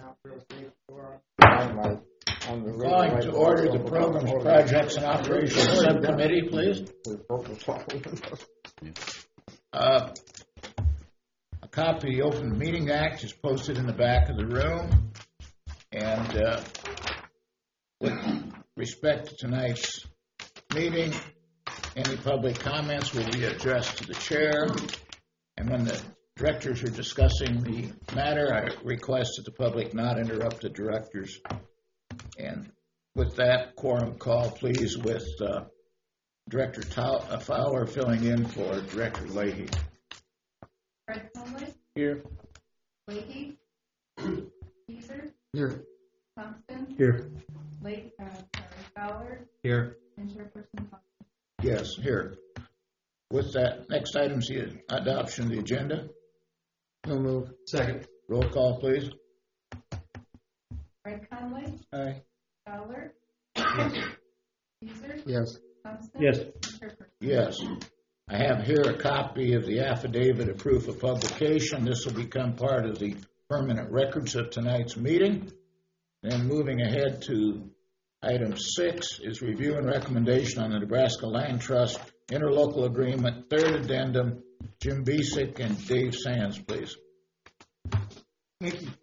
Calling to order the Programs, Projects, and Operations Subcommittee, please. A copy of the Open Meeting Act is posted in the back of the room. And with respect to tonight's meeting, any public comments will be addressed to the chair. And when the directors are discussing the matter, I request that the public not interrupt the directors. And with that, quorum call, please, with Director Fowler filling in for Director Leahy. Fred Conley. Here. Leahy. Teaser. Here. Thompson. Here. Fowler. Here. And Chairperson Thompson. Yes, here. With that, next item is the adoption of the agenda. No move. Second. Roll call, please. Fred Conley. Aye. Fowler. Teaser. Yes. Thompson. Yes. And Chairperson. Yes. I have here a copy of the affidavit of proof of publication. This will become part of the permanent records of tonight's meeting. And moving ahead to item 6 is review and recommendation on the Nebraska Land Trust interlocal agreement, third addendum. Jim Besick and Dave Sands, please. Thank you.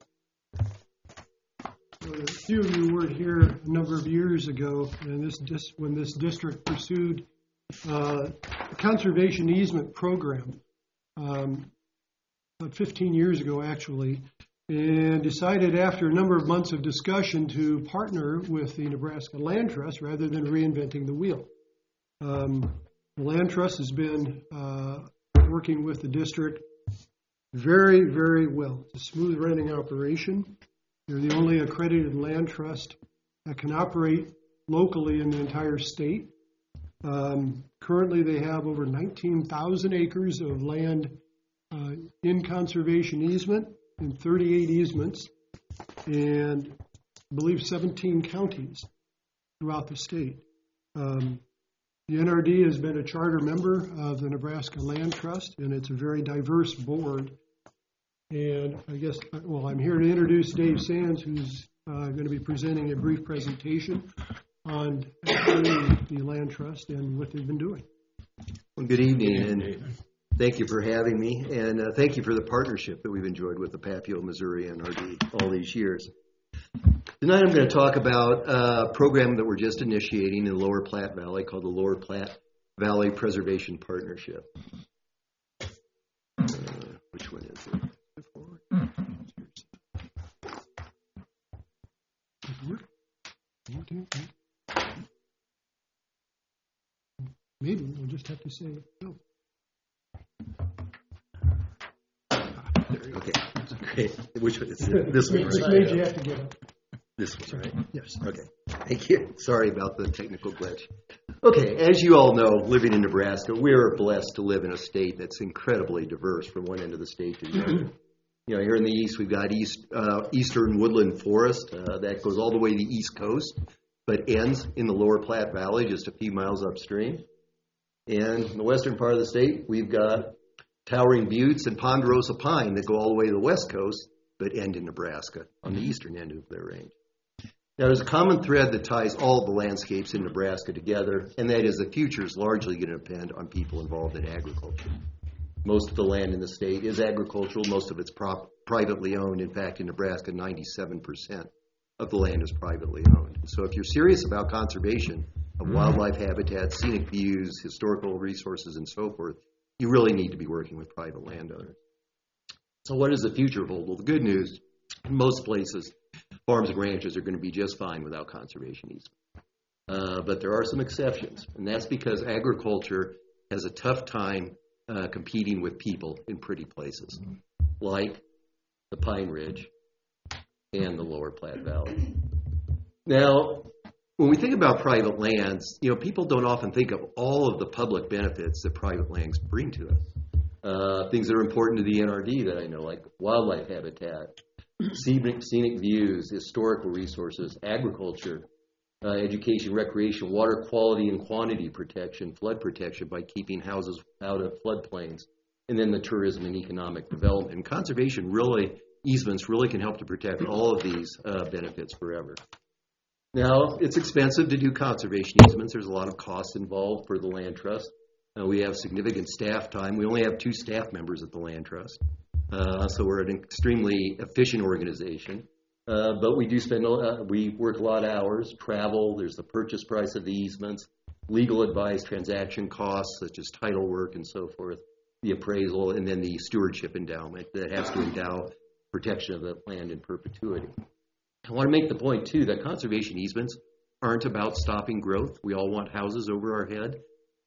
A few of you were here a number of years ago, and when this district pursued a conservation easement program, about 15 years ago actually, and decided after a number of months of discussion to partner with the Nebraska Land Trust rather than reinventing the wheel. The Land Trust has been working with the district very, very well. It's a smooth running operation. They're the only accredited land trust that can operate locally in the entire state. Currently, they have over 19,000 acres of land in conservation easement in 38 easements and I believe 17 counties throughout the state. The NRD has been a charter member of the Nebraska Land Trust, and it's a very diverse board. And I guess, I'm here to introduce Dave Sands, who's going to be presenting a brief presentation on the Land Trust and what they've been doing. Well, good evening, and thank you for having me, and thank you for the partnership that we've enjoyed with the Papio, Missouri NRD all these years. Tonight I'm going to talk about a program that we're just initiating in the Lower Platte Valley called the Lower Platte Valley Preservation Partnership. Which one is it? Maybe we'll just have to say no. Okay, great. Which one is it? This one, Which right? made you have to get up? This one, right? Yes. Okay, thank you. Sorry about the technical glitch. Okay, as you all know, living in Nebraska, we're blessed to live in a state that's incredibly diverse from one end of the state to the other. You know, here in the east, we've got eastern woodland forest that goes all the way to the east coast, but ends in the Lower Platte Valley, just a few miles upstream. And in the western part of the state, we've got towering buttes and ponderosa pine that go all the way to the west coast, but end in Nebraska on the eastern end of their range. Now, there's a common thread that ties all of the landscapes in Nebraska together, and that is the future is largely going to depend on people involved in agriculture. Most of the land in the state is agricultural. Most of it's privately owned. In fact, in Nebraska, 97% of the land is privately owned. So if you're serious about conservation of wildlife habitats, scenic views, historical resources, and so forth, you really need to be working with private landowners. So what does the future hold? Well, the good news, in most places, farms and ranches are going to be just fine without conservation easement. But there are some exceptions, and that's because agriculture has a tough time competing with people in pretty places, like the Pine Ridge and the Lower Platte Valley. Now, when we think about private lands, you know, people don't often think of all of the public benefits that private lands bring to us. Things that are important to the NRD that I know, like wildlife habitat, scenic views, historical resources, agriculture, education, recreation, water quality and quantity protection, flood protection by keeping houses out of floodplains, and then the tourism and economic development. And conservation really easements really can help to protect all of these benefits forever. Now, it's expensive to do conservation easements. There's a lot of costs involved for the land trust. We have significant staff time. We only have 2 staff members at the land trust. So we're an extremely efficient organization. But we do we work a lot of hours, travel, there's the purchase price of the easements, legal advice, transaction costs such as title work and so forth, the appraisal, and then the stewardship endowment that has to endow protection of the land in perpetuity. I want to make the point, too, that conservation easements aren't about stopping growth. We all want houses over our head.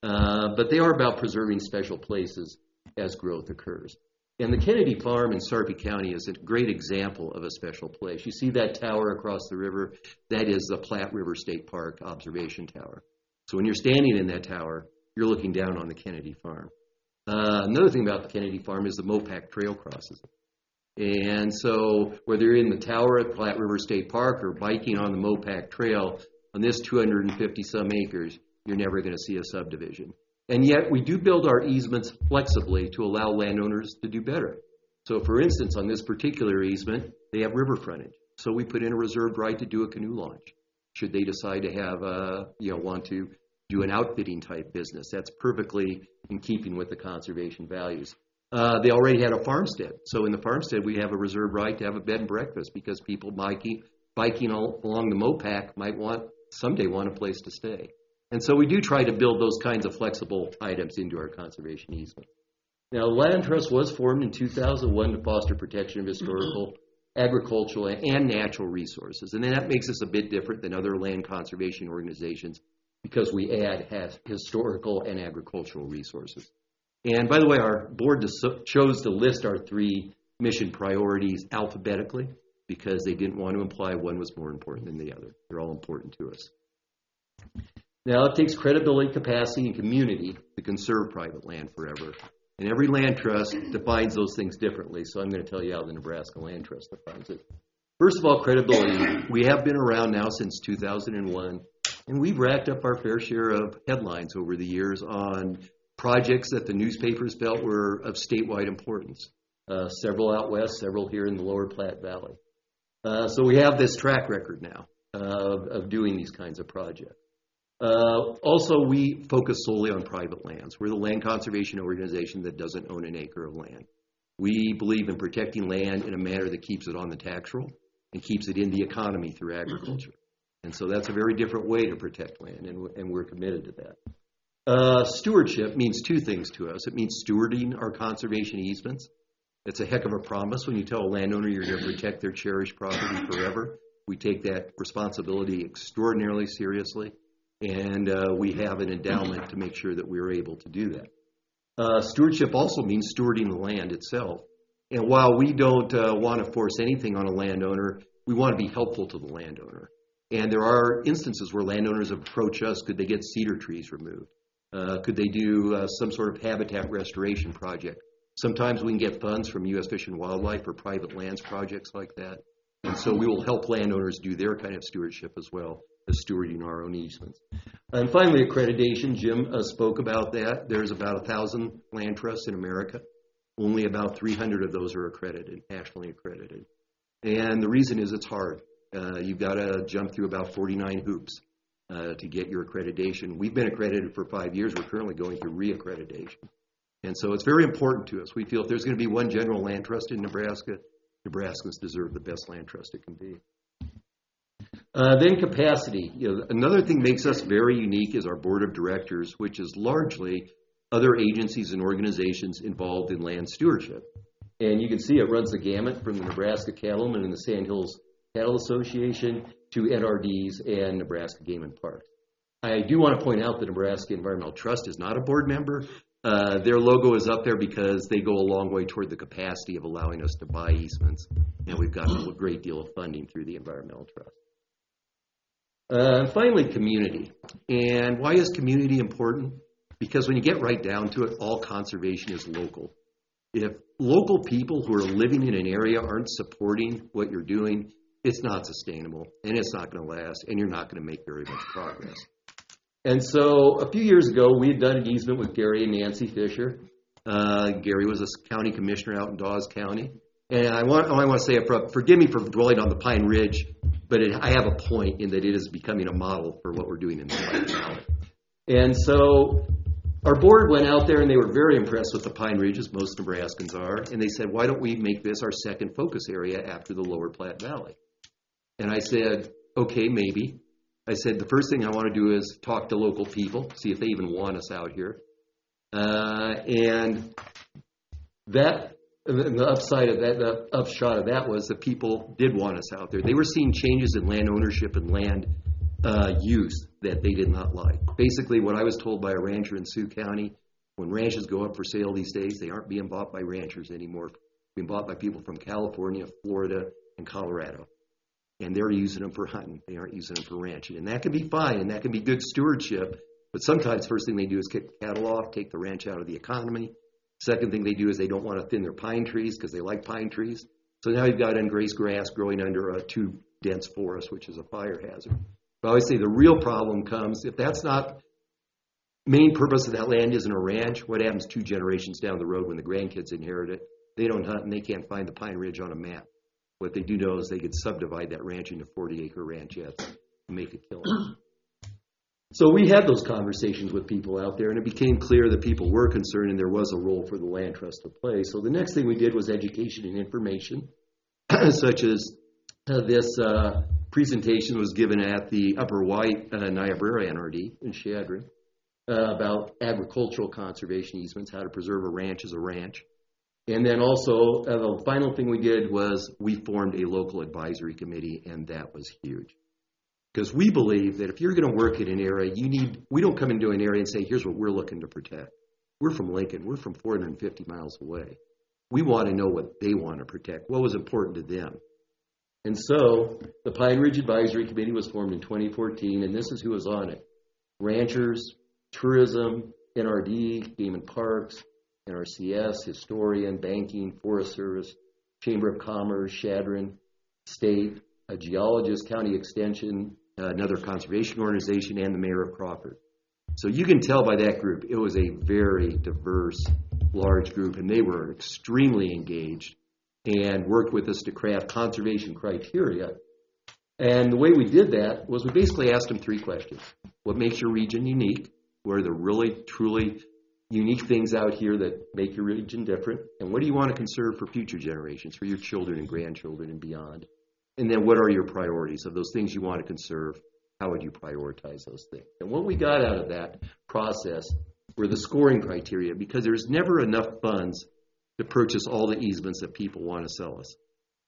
But they are about preserving special places as growth occurs. And the Kennedy Farm in Sarpy County is a great example of a special place. You see that tower across the river? That is the Platte River State Park Observation Tower. So when you're standing in that tower, you're looking down on the Kennedy Farm. Another thing about the Kennedy Farm is the Mopac Trail crosses it. And so whether you're in the tower at Platte River State Park or biking on the Mopac Trail, on this 250-some acres, you're never going to see a subdivision. And yet we do build our easements flexibly to allow landowners to do better. So for instance, on this particular easement, they have river frontage. So we put in a reserved right to do a canoe launch. Should they decide to have, want to do an outfitting type business, that's perfectly in keeping with the conservation values. They already had a farmstead. So in the farmstead, we have a reserved right to have a bed and breakfast because people biking along the Mopac might someday want a place to stay. And so we do try to build those kinds of flexible items into our conservation easement. Now, the Land Trust was formed in 2001 to foster protection of historical, agricultural, and natural resources. And then that makes us a bit different than other land conservation organizations because we add historical and agricultural resources. And by the way, our board chose to list our 3 mission priorities alphabetically because they didn't want to imply one was more important than the other. They're all important to us. Now, it takes credibility, capacity, and community to conserve private land forever. And every land trust defines those things differently, so I'm going to tell you how the Nebraska Land Trust defines it. First of all, credibility. We have been around now since 2001, and we've racked up our fair share of headlines over the years on projects that the newspapers felt were of statewide importance. Several out west, several here in the lower Platte Valley. So we have this track record now of doing these kinds of projects. Also, we focus solely on private lands. We're the land conservation organization that doesn't own an acre of land. We believe in protecting land in a manner that keeps it on the tax roll and keeps it in the economy through agriculture. And so that's a very different way to protect land, and we're committed to that. Stewardship means 2 things to us. It means stewarding our conservation easements. It's a heck of a promise when you tell a landowner you're going to protect their cherished property forever. We take that responsibility extraordinarily seriously. And we have an endowment to make sure that we're able to do that. Stewardship also means stewarding the land itself. And while we don't want to force anything on a landowner, we want to be helpful to the landowner. And there are instances where landowners approach us. Could they get cedar trees removed? Could they do some sort of habitat restoration project? Sometimes we can get funds from U.S. Fish and Wildlife for private lands projects like that. And so we will help landowners do their kind of stewardship as well as stewarding our own easements. And finally, accreditation. Jim spoke about that. There's about 1,000 land trusts in America. Only about 300 of those are accredited, nationally accredited. And the reason is it's hard. You've got to jump through about 49 hoops to get your accreditation. We've been accredited for 5 years. We're currently going through reaccreditation. And so it's very important to us. We feel if there's going to be one general land trust in Nebraska, Nebraskans deserve the best land trust it can be. Then capacity. Another thing makes us very unique is our board of directors, which is largely other agencies and organizations involved in land stewardship. And you can see it runs the gamut from the Nebraska Cattlemen and the Sand Hills Cattle Association to NRDs and Nebraska Game and Parks. I do want to point out that Nebraska Environmental Trust is not a board member. Their logo is up there because they go a long way toward the capacity of allowing us to buy easements. And we've got a great deal of funding through the Environmental Trust. Finally, community. And why is community important? Because when you get right down to it, all conservation is local. If local people who are living in an area aren't supporting what you're doing, it's not sustainable, and it's not going to last, and you're not going to make very much progress. And so a few years ago, we had done an easement with Gary and Nancy Fisher. Gary was a county commissioner out in Dawes County. And I want to say up front, forgive me for dwelling on the Pine Ridge, but I have a point in that it is becoming a model for what we're doing in the White Valley. And so our board went out there and they were very impressed with the Pine Ridge, as most Nebraskans are, and they said, why don't we make this our second focus area after the Lower Platte Valley? And I said, okay, maybe. I said, the first thing I want to do is talk to local people, see if they even want us out here. And the upside of that, the upshot of that was that people did want us out there. They were seeing changes in land ownership and land use that they did not like. Basically, what I was told by a rancher in Sioux County, when ranches go up for sale these days, they aren't being bought by ranchers anymore. They're being bought by people from California, Florida, and Colorado. And they're using them for hunting. They aren't using them for ranching. And that can be fine, and that can be good stewardship. But sometimes first thing they do is kick the cattle off, take the ranch out of the economy. Second thing they do is they don't want to thin their pine trees because they like pine trees. So now you've got ungrazed grass growing under a too dense forest, which is a fire hazard. But I always say the real problem comes if that's not main purpose of that land isn't a ranch. What happens 2 generations down the road when the grandkids inherit it? They don't hunt and they can't find the Pine Ridge on a map. What they do know is they could subdivide that ranch into 40-acre ranchettes and make a killing. So we had those conversations with people out there, and it became clear that people were concerned and there was a role for the land trust to play. So the next thing we did was education and information, such as this presentation was given at the Upper White Niobrara NRD in Chadron about agricultural conservation easements, how to preserve a ranch as a ranch. And then also, the final thing we did was we formed a local advisory committee, and that was huge. Because we believe that if you're going to work in an area, we don't come into an area and say, here's what we're looking to protect. We're from Lincoln. We're from 450 miles away. We want to know what they want to protect, what was important to them. And so the Pine Ridge Advisory Committee was formed in 2014, and this is who was on it. Ranchers, tourism, NRD, Game and Parks, NRCS, historian, banking, Forest Service, Chamber of Commerce, Chadron, state, a geologist, county extension, another conservation organization, and the mayor of Crawford. So you can tell by that group, it was a very diverse, large group, and they were extremely engaged and worked with us to craft conservation criteria. And the way we did that was we basically asked them 3 questions. What makes your region unique? What are the really, truly unique things out here that make your region different? And what do you want to conserve for future generations, for your children and grandchildren and beyond? And then what are your priorities of those things you want to conserve? How would you prioritize those things? And what we got out of that process were the scoring criteria, because there's never enough funds to purchase all the easements that people want to sell us.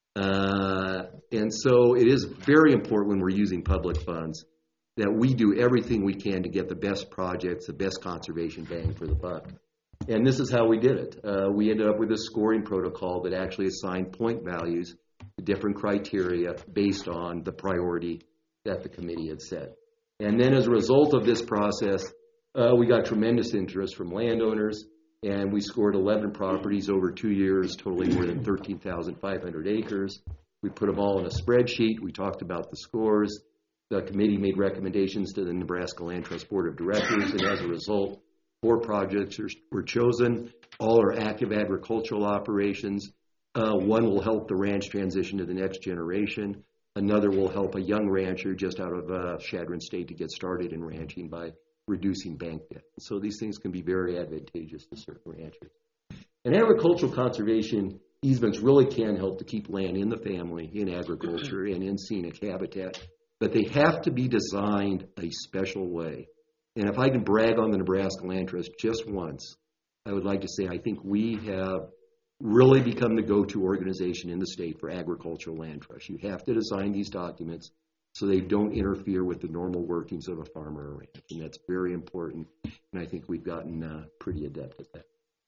And so it is very important when we're using public funds that we do everything we can to get the best projects, the best conservation bang for the buck. And this is how we did it. We ended up with a scoring protocol that actually assigned point values to different criteria based on the priority that the committee had set. And then as a result of this process, we got tremendous interest from landowners, and we scored 11 properties over 2 years, totaling more than 13,500 acres. We put them all in a spreadsheet. We talked about the scores. The committee made recommendations to the Nebraska Land Trust Board of Directors, and as a result, 4 projects were chosen. All are active agricultural operations. One will help the ranch transition to the next generation. Another will help a young rancher just out of Chadron State to get started in ranching by reducing bank debt. So these things can be very advantageous to certain ranchers. And agricultural conservation easements really can help to keep land in the family, in agriculture, and in scenic habitat. But they have to be designed a special way. And if I can brag on the Nebraska Land Trust just once, I would like to say I think we have really become the go-to organization in the state for agricultural land trusts. You have to design these documents so they don't interfere with the normal workings of a farmer or ranch. And that's very important. And I think we've gotten pretty adept at that.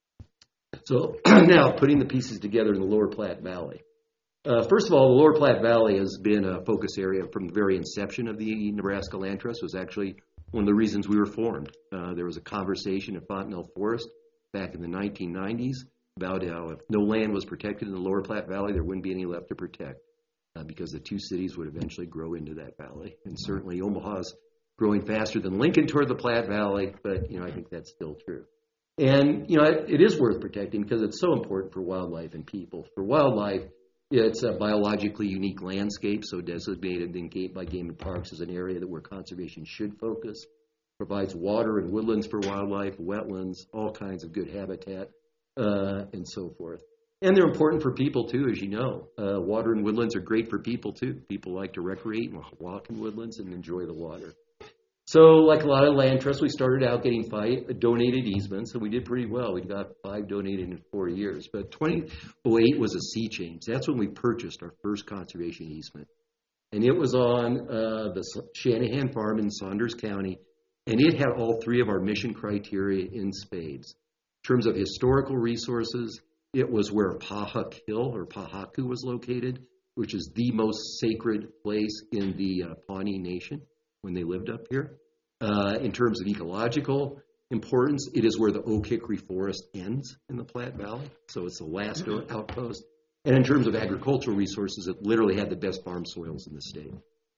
So now putting the pieces together in the Lower Platte Valley. First of all, the Lower Platte Valley has been a focus area from the very inception of the Nebraska Land Trust. It was actually one of the reasons we were formed. There was a conversation at Fontenelle Forest back in the 1990s about how if no land was protected in the Lower Platte Valley, there wouldn't be any left to protect because the 2 cities would eventually grow into that valley. And certainly Omaha's growing faster than Lincoln toward the Platte Valley, but I think that's still true. And, it is worth protecting because it's so important for wildlife and people. For wildlife, it's a biologically unique landscape, so designated by Game and Parks as an area where conservation should focus. Provides water and woodlands for wildlife, wetlands, all kinds of good habitat, and so forth. And they're important for people, too, as you know. Water and woodlands are great for people, too. People like to recreate and walk in woodlands and enjoy the water. So, like a lot of land trusts, we started out getting 5 donated easements, and we did pretty well. We got 5 donated in 4 years. But 2008 was a sea change. That's when we purchased our first conservation easement. And it was on the Shanahan Farm in Saunders County, and it had all 3 of our mission criteria in spades. In terms of historical resources, it was where Pahuk Hill, or Pahaku, was located, which is the most sacred place in the Pawnee Nation when they lived up here. In terms of ecological importance, it is where the Oak Hickory Forest ends in the Platte Valley, so it's the last outpost. And in terms of agricultural resources, it literally had the best farm soils in the state.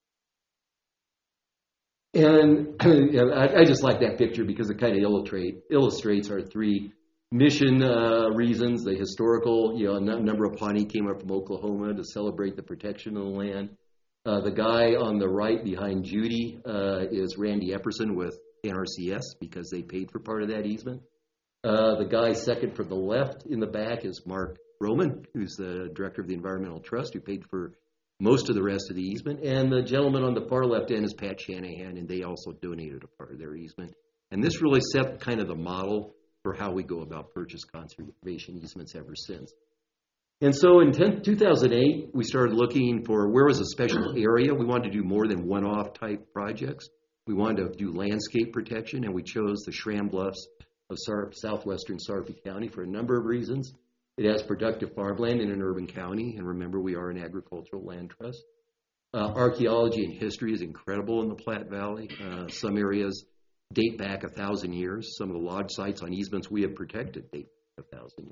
And I just like that picture because it kind of illustrates our 3 mission reasons. The historical, a number of Pawnee came up from Oklahoma to celebrate the protection of the land. The guy on the right behind Judy is Randy Epperson with NRCS because they paid for part of that easement. The guy second from the left in the back is Mark Roman, who's the director of the Environmental Trust, who paid for most of the rest of the easement. And the gentleman on the far left end is Pat Shanahan, and they also donated a part of their easement. And this really set kind of the model for how we go about purchase conservation easements ever since. And so in 2008, we started looking for where was a special area. We wanted to do more than one-off type projects. We wanted to do landscape protection, and we chose the Schramm Bluffs of southwestern Sarpy County for a number of reasons. It has productive farmland in an urban county, and remember, we are an agricultural land trust. Archaeology and history is incredible in the Platte Valley. Some areas date back 1,000 years. Some of the lodge sites on easements we have protected date back 1,000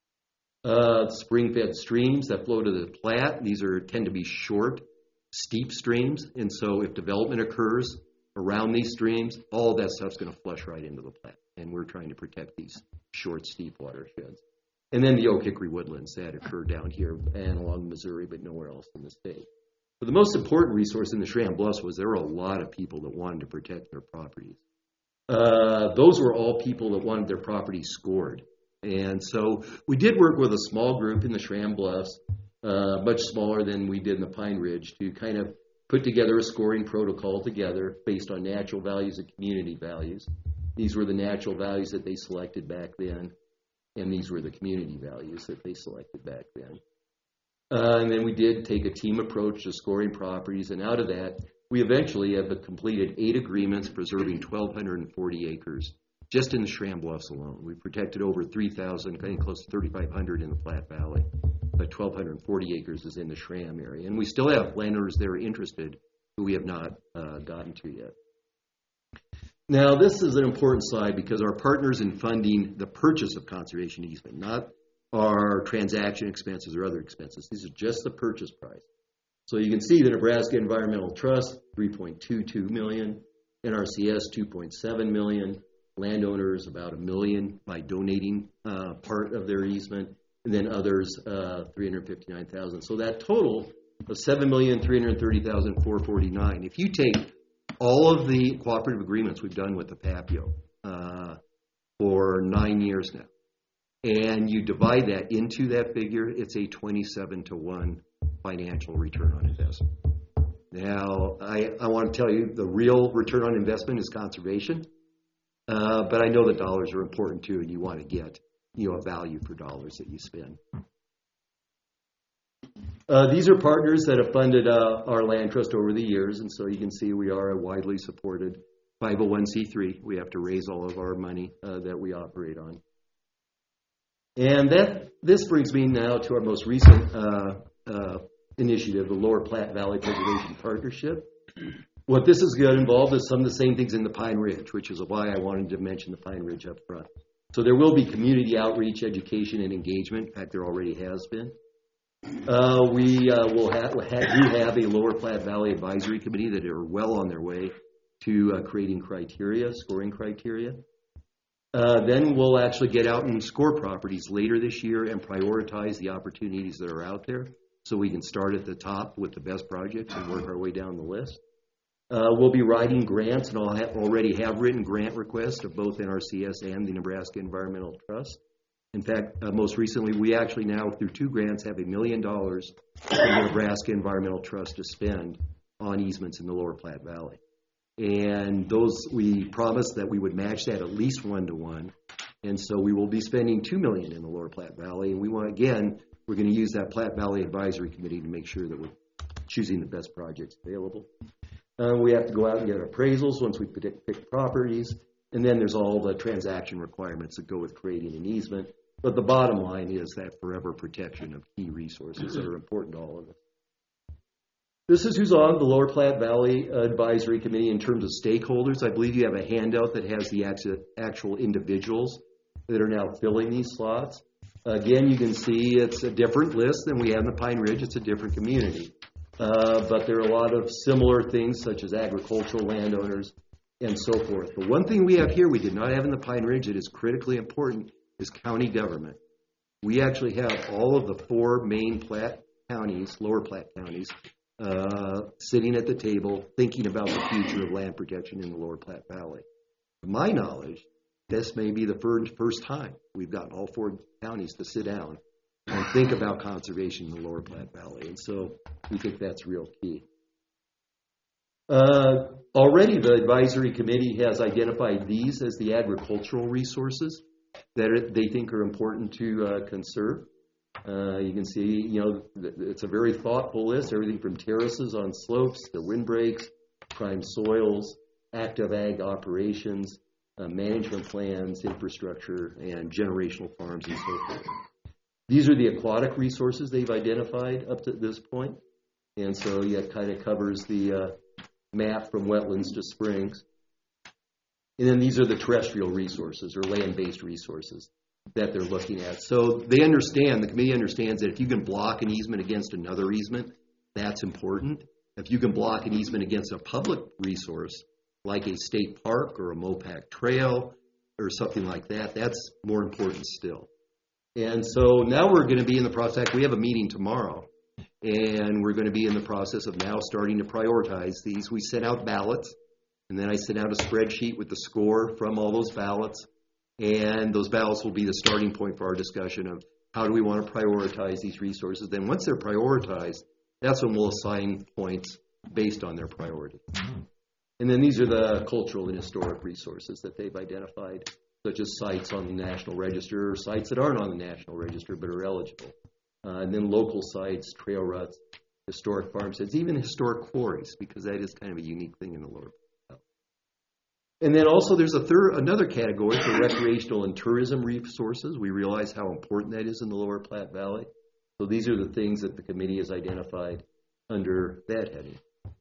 years. Spring-fed streams that flow to the Platte, these tend to be short, steep streams, and so if development occurs around these streams, all of that stuff's going to flush right into the Platte, and we're trying to protect these short, steep watersheds. And then the Oak Hickory woodlands that occur down here and along Missouri, but nowhere else in the state. But the most important resource in the Schramm Bluffs was there were a lot of people that wanted to protect their properties. Those were all people that wanted their properties scored. And so we did work with a small group in the Schramm Bluffs, much smaller than we did in the Pine Ridge, to kind of put together a scoring protocol together based on natural values and community values. These were the natural values that they selected back then, and these were the community values that they selected back then. And then we did take a team approach to scoring properties, and out of that, we eventually have completed 8 agreements preserving 1,240 acres just in the Schramm Bluffs alone. We protected over 3,000, getting close to 3,500 in the Platte Valley, but 1,240 acres is in the Schramm area. And we still have landowners that are interested who we have not gotten to yet. Now, this is an important slide because our partners in funding the purchase of conservation easement, not our transaction expenses or other expenses. These are just the purchase price. So you can see the Nebraska Environmental Trust, $3.22 million, NRCS, $2.7 million, landowners about $1 million by donating part of their easement, and then others $359,000. So that total of $7,330,449. If you take all of the cooperative agreements we've done with the PAPIO for 9 years now, and you divide that into that figure, it's a 27-to-1 financial return on investment. Now, I want to tell you the real return on investment is conservation, but I know that dollars are important too, and you want to get a value for dollars that you spend. These are partners that have funded our land trust over the years, and so you can see we are a widely supported 501c3. We have to raise all of our money that we operate on. And this brings me now to our most recent initiative, the Lower Platte Valley Preservation Partnership. What this is going to involve is some of the same things in the Pine Ridge, which is why I wanted to mention the Pine Ridge up front. So there will be community outreach, education, and engagement. In fact, there already has been. We do have a Lower Platte Valley Advisory Committee that are well on their way to creating criteria, scoring criteria. Then we'll actually get out and score properties later this year and prioritize the opportunities that are out there so we can start at the top with the best projects and work our way down the list. We'll be writing grants, and I'll already have written grant requests of both NRCS and the Nebraska Environmental Trust. In fact, most recently, we actually now, through 2 grants, have $1 million from the Nebraska Environmental Trust to spend on easements in the Lower Platte Valley. And those, we promised that we would match that at least 1-to-1. And so we will be spending $2 million in the Lower Platte Valley. And we want, again, we're going to use that Platte Valley Advisory Committee to make sure that we're choosing the best projects available. We have to go out and get appraisals once we pick properties. And then there's all the transaction requirements that go with creating an easement. But the bottom line is that forever protection of key resources that are important to all of us. This is who's on the Lower Platte Valley Advisory Committee in terms of stakeholders. I believe you have a handout that has the actual individuals that are now filling these slots. Again, you can see it's a different list than we have in the Pine Ridge. It's a different community. But there are a lot of similar things such as agricultural landowners and so forth. But one thing we have here we did not have in the Pine Ridge that is critically important is county government. We actually have all of the 4 main Platte counties, Lower Platte counties, sitting at the table thinking about the future of land protection in the Lower Platte Valley. To my knowledge, this may be the first time we've gotten all 4 counties to sit down and think about conservation in the Lower Platte Valley. And so we think that's real key. Already the advisory committee has identified these as the agricultural resources that they think are important to conserve. You can see, it's a very thoughtful list, everything from terraces on slopes to windbreaks, prime soils, active ag operations, management plans, infrastructure, and generational farms and so forth. These are the aquatic resources they've identified up to this point. And so it kind of covers the map from wetlands to springs. And then these are the terrestrial resources or land-based resources that they're looking at. So they understand, the committee understands that if you can block an easement against another easement, that's important. If you can block an easement against a public resource, like a state park or a Mopac trail or something like that, that's more important still. And so now we're going to be in the process, we have a meeting tomorrow, and we're going to be in the process of now starting to prioritize these. We sent out ballots, and then I sent out a spreadsheet with the score from all those ballots, and those ballots will be the starting point for our discussion of how do we want to prioritize these resources. Then once they're prioritized, that's when we'll assign points based on their priority. And then these are the cultural and historic resources that they've identified, such as sites on the National Register or sites that aren't on the National Register but are eligible. And then local sites, trail ruts, historic farmsteads, even historic quarries, because that is kind of a unique thing in the Lower Platte. And then also there's another category for recreational and tourism resources. We realize how important that is in the Lower Platte Valley. So these are the things that the committee has identified under that heading.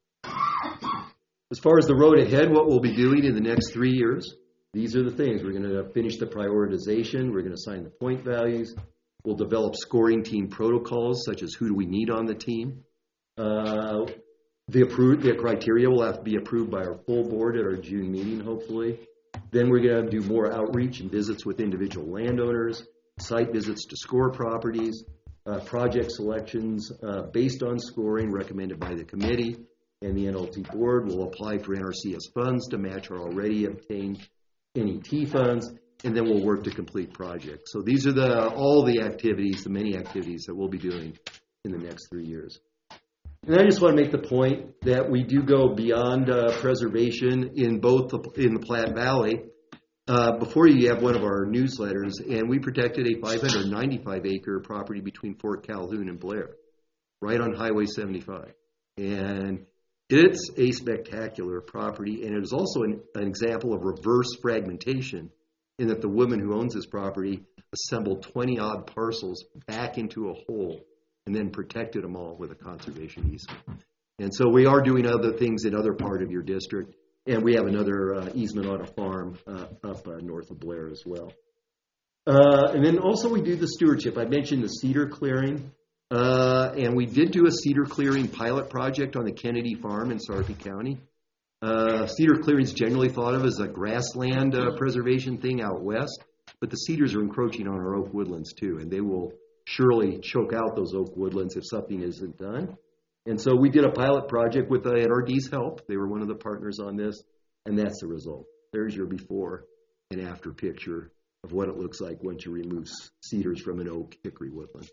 As far as the road ahead, what we'll be doing in the next 3 years, these are the things. We're going to finish the prioritization. We're going to assign the point values. We'll develop scoring team protocols, such as who do we need on the team. The criteria will have to be approved by our full board at our June meeting, hopefully. Then we're going to do more outreach and visits with individual landowners, site visits to score properties, project selections based on scoring recommended by the committee, and the NLT board will apply for NRCS funds to match our already obtained NET funds, and then we'll work to complete projects. So these are all the activities, the many activities that we'll be doing in the next 3 years. And I just want to make the point that we do go beyond preservation in the Platte Valley. Before you have one of our newsletters, and we protected a 595-acre property between Fort Calhoun and Blair, right on Highway 75. And it's a spectacular property, and it is also an example of reverse fragmentation in that the woman who owns this property assembled 20-odd parcels back into a whole and then protected them all with a conservation easement. And so we are doing other things in other part of your district, and we have another easement on a farm up north of Blair as well. And then also we do the stewardship. I mentioned the cedar clearing. And we did do a cedar clearing pilot project on the Kennedy Farm in Sarpy County. Cedar clearing's generally thought of as a grassland preservation thing out west, but the cedars are encroaching on our oak woodlands too, and they will surely choke out those oak woodlands if something isn't done. And so we did a pilot project with NRD's help. They were one of the partners on this, and that's the result. There's your before and after picture of what it looks like once you remove cedars from an oak hickory woodland.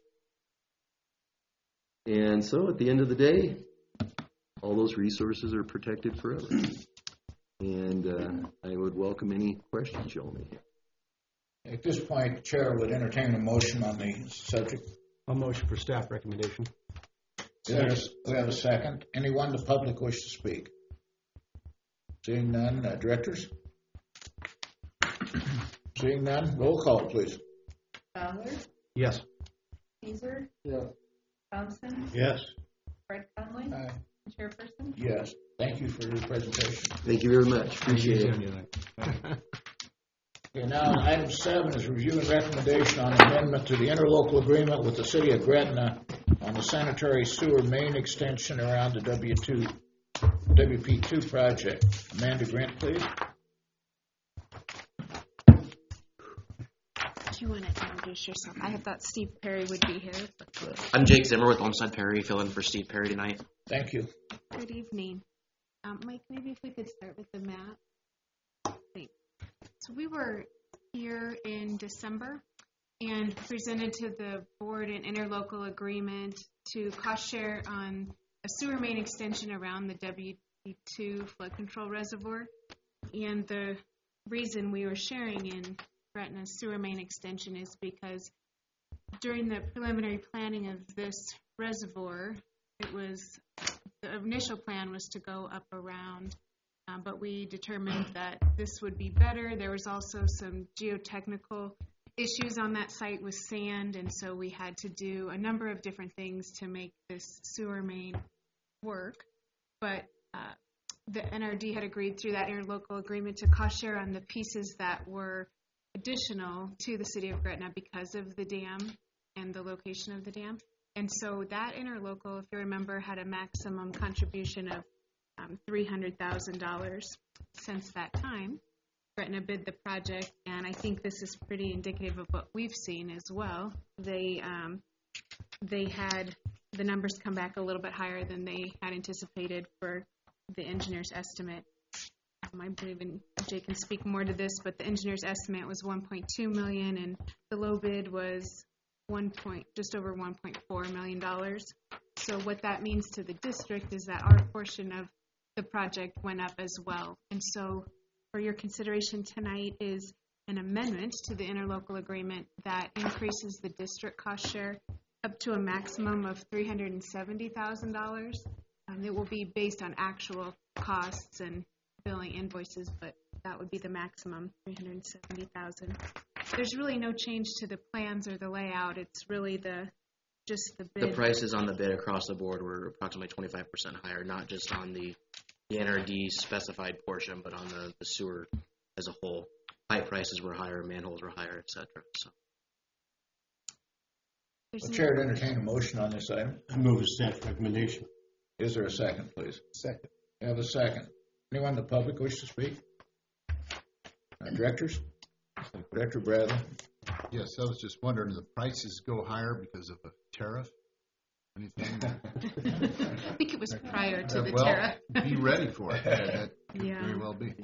And so at the end of the day, all those resources are protected forever. And I would welcome any questions y'all may have. At this point, the chair would entertain a motion on the subject. A motion for staff recommendation. We have a second. Anyone in the public wish to speak? Seeing none, directors? Seeing none, roll call, please. Fowler, Yes. Caesar, Yeah. Thompson, Yes. Fred Conley, Aye. Chairperson. Yes. Thank you for your presentation. Thank you very much. Appreciate it. Okay, now item 7 is review and recommendation on amendment to the interlocal agreement with the city of Gretna on the sanitary sewer main extension around the WP2 project. Amanda Grant, please. Do you want to introduce yourself? I had thought Steve Perry would be here. I'm Jake Zimmer with Olmsted Perry, filling for Steve Perry tonight. Thank you. Good evening. Mike, maybe if we could start with the map. Thanks. So we were here in December and presented to the board an interlocal agreement to cost share on a sewer main extension around the WP2 flood control reservoir. And the reason we were sharing in Gretna's sewer main extension is because during the preliminary planning of this reservoir, the initial plan was to go up around, but we determined that this would be better. There was also some geotechnical issues on that site with sand, and so we had to do a number of different things to make this sewer main work. But the NRD had agreed through that interlocal agreement to cost share on the pieces that were additional to the city of Gretna because of the dam and the location of the dam. And so that interlocal, if you remember, had a maximum contribution of $300,000. Since that time, Gretna bid the project, and I think this is pretty indicative of what we've seen as well. They had the numbers come back a little bit higher than they had anticipated for the engineer's estimate. I believe Jay can speak more to this, but the engineer's estimate was $1.2 million, and the low bid was just over $1.4 million. So what that means to the district is that our portion of the project went up as well. And so for your consideration tonight is an amendment to the interlocal agreement that increases the district cost share up to a maximum of $370,000. It will be based on actual costs and billing invoices, but that would be the maximum, $370,000. There's really no change to the plans or the layout. It's really just the bid. The prices on the bid across the board were approximately 25% higher, not just on the NRD specified portion, but on the sewer as a whole. Pipe prices were higher, manholes were higher, etc. So. The chair to entertain a motion on this item. I move a staff recommendation. Is there a second, please? Second. We have a second. Anyone in the public wish to speak? Directors? Director Bradley? Yes, I was just wondering, do the prices go higher because of a tariff? Anything? I think it was prior to the Well, tariff. be ready for it. That could Yeah. very well be.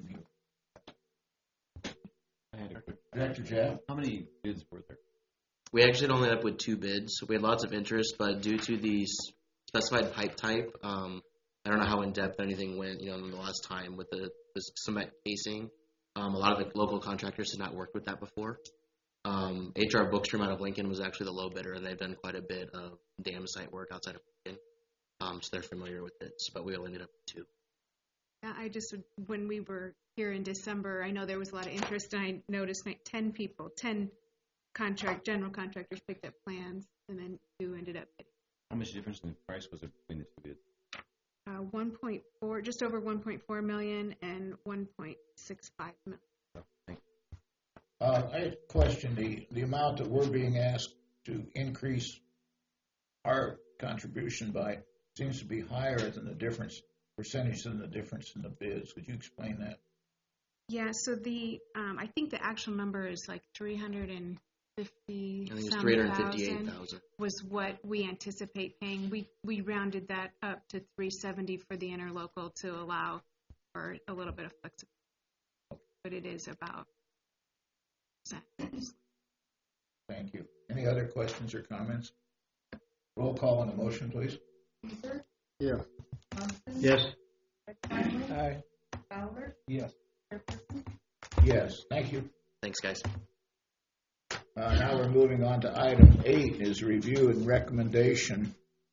Director Jeff? How many bids were there? We actually only ended up with 2 bids. We had lots of interest, but due to the specified pipe type, I don't know how in-depth anything went, in the last time with the cement casing. A lot of the local contractors had not worked with that before. HR Bookstrom out of Lincoln was actually the low bidder, and they've done quite a bit of dam site work outside of Lincoln. So they're familiar with it, but we only ended up with 2. Yeah, when we were here in December, I know there was a lot of interest, and I noticed like 10 general contractors picked up plans, and then 2 ended up bidding. How much difference in the price was there between the 2 bids? 1.4, just over 1.4 million and 1.65 million. Oh, thank you. I had a question. The amount that we're being asked to increase our contribution by seems to be higher than the difference percentage and the difference in the bids. Would you explain that? Yeah, so the, I think the actual number is like 350 I think it's some 358,000. thousand was what we anticipate paying. We rounded that up to 370 for the interlocal to allow for a little bit of flexibility, but it is about that. Thank you. Any other questions or comments? Roll call on the motion, please. Caesar, Yeah. Thompson. Yes. Fred Conley. Aye. Fowler. Yes. Jefferson. Yes, thank you. Thanks, guys. Now we're moving on to item 8, is review and recommendation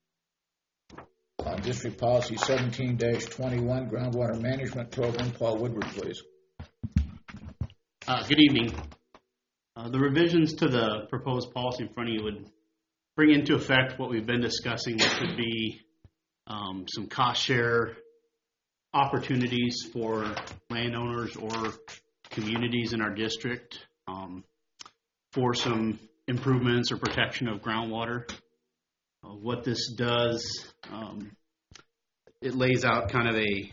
on District Policy 17-21, Groundwater Management Program. Paul Woodward, please. Good evening. The revisions to the proposed policy in front of you would bring into effect what we've been discussing, which would be some cost share opportunities for landowners or communities in our district for some improvements or protection of groundwater. What this does, it lays out kind of a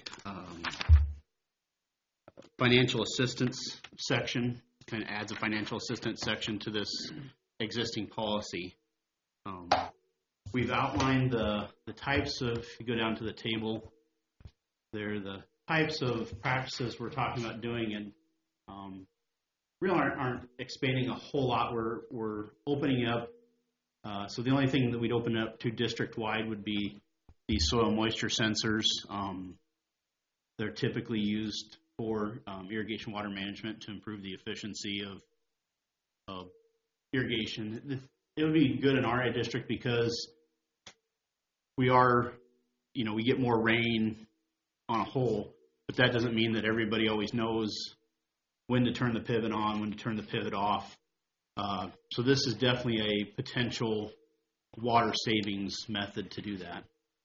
financial assistance section, kind of adds a financial assistance section to this existing policy. We've outlined the types of, if you go down to the table, they're the types of practices we're talking about doing, and really aren't expanding a whole lot. We're opening up. So the only thing that we'd open up to district-wide would be these soil moisture sensors. They're typically used for irrigation water management to improve the efficiency of irrigation. It would be good in our district because we get more rain on a whole, but that doesn't mean that everybody always knows when to turn the pivot on, when to turn the pivot off. So this is definitely a potential water savings method to do that.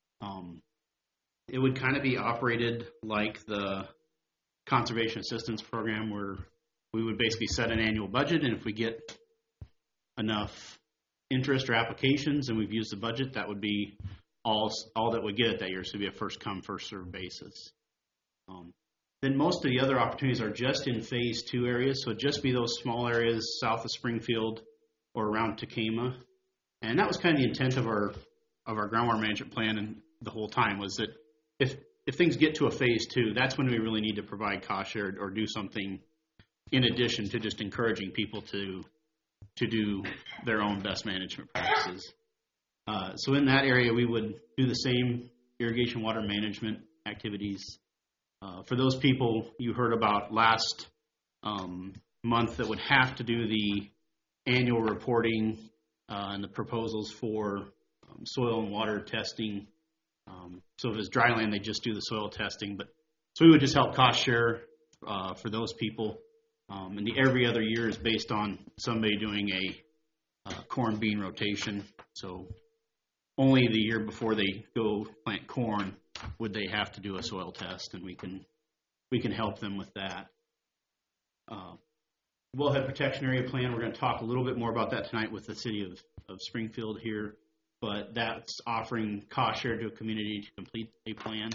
It would kind of be operated like the Conservation Assistance Program, where we would basically set an annual budget, and if we get enough interest or applications and we've used the budget, that would be all that we get it that year. So it'd be a first come, first served basis. Then most of the other opportunities are just in phase 2 areas, so it'd just be those small areas south of Springfield or around Tacoma. And that was kind of the intent of our groundwater management plan, and the whole time was that if things get to a phase 2, that's when we really need to provide cost share or do something in addition to just encouraging people to do their own best management practices. So in that area, we would do the same irrigation water management activities. For those people you heard about last month that would have to do the annual reporting and the proposals for soil and water testing. So if it's dry land, they just do the soil testing. So we would just help cost share for those people. And the every other year is based on somebody doing a corn bean rotation. So only the year before they go plant corn would they have to do a soil test, and we can help them with that. Wellhead Protection Area Plan, we're going to talk a little bit more about that tonight with the city of Springfield here, but that's offering cost share to a community to complete a plan.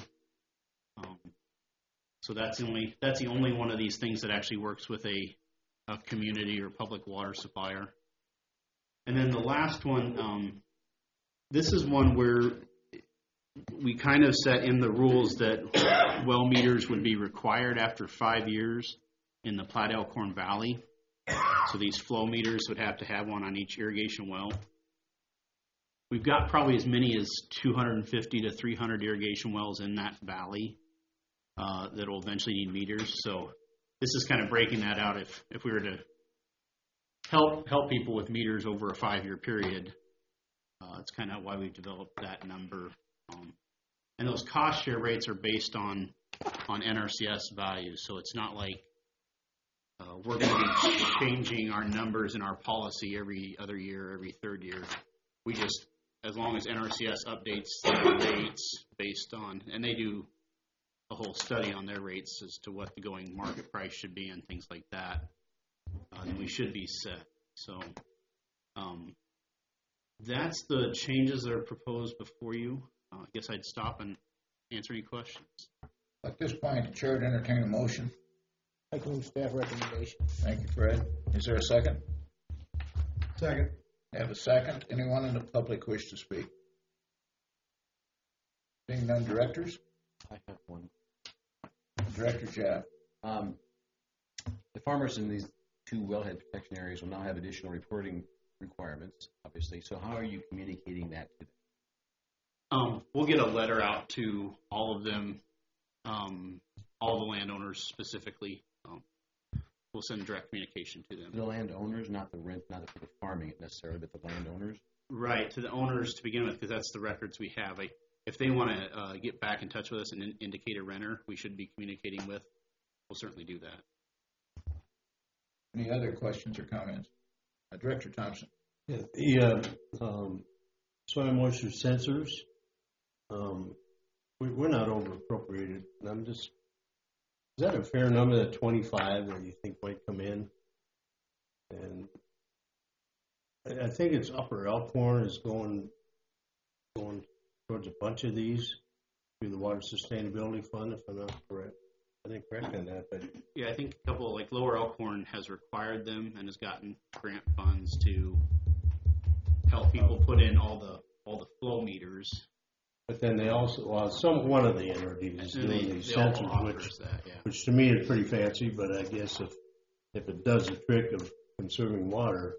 So that's the only one of these things that actually works with a community or public water supplier. And then the last one, this is one where we kind of set in the rules that well meters would be required after 5 years in the Platte Elkhorn Valley. So these flow meters would have to have one on each irrigation well. We've got probably as many as 250 to 300 irrigation wells in that valley that will eventually need meters. So this is kind of breaking that out. If we were to help people with meters over a 5-year period, it's kind of why we've developed that number. And those cost share rates are based on NRCS values. So it's not like we're going to be changing our numbers in our policy every other year, every third year. We just, as long as NRCS updates their rates based on, and they do a whole study on their rates as to what the going market price should be and things like that, then we should be set. So that's the changes that are proposed before you. I guess I'd stop and answer any questions. At this point, the chair would entertain a motion. I can move staff recommendation. Thank you, Fred. Is there a second? Second. Have a second. Anyone in the public wish to speak? Seeing none, directors? I have one. Director Jeff. The farmers in these 2 wellhead protection areas will now have additional reporting requirements, obviously. So how are you communicating that to them? We'll get a letter out to all of them, all the landowners specifically. We'll send direct communication to them. The landowners, not the people farming it necessarily, but the landowners? Right, to the owners to begin with, because that's the records we have. If they want to get back in touch with us and indicate a renter we should be communicating with, we'll certainly do that. Any other questions or comments? Director Thompson. Yeah, the soil moisture sensors, we're not over appropriated. And is that a fair number, that 25 that you think might come in? And I think it's Upper Elkhorn is going towards a bunch of these through the Water Sustainability Fund, if I'm not correct. I think correct on that, but yeah, I think a couple, like Lower Elkhorn has required them and has gotten grant funds to help people put in all the flow meters. But then they also, one of the entities is doing these sensors, which to me is pretty fancy, but I guess if it does the trick of conserving water,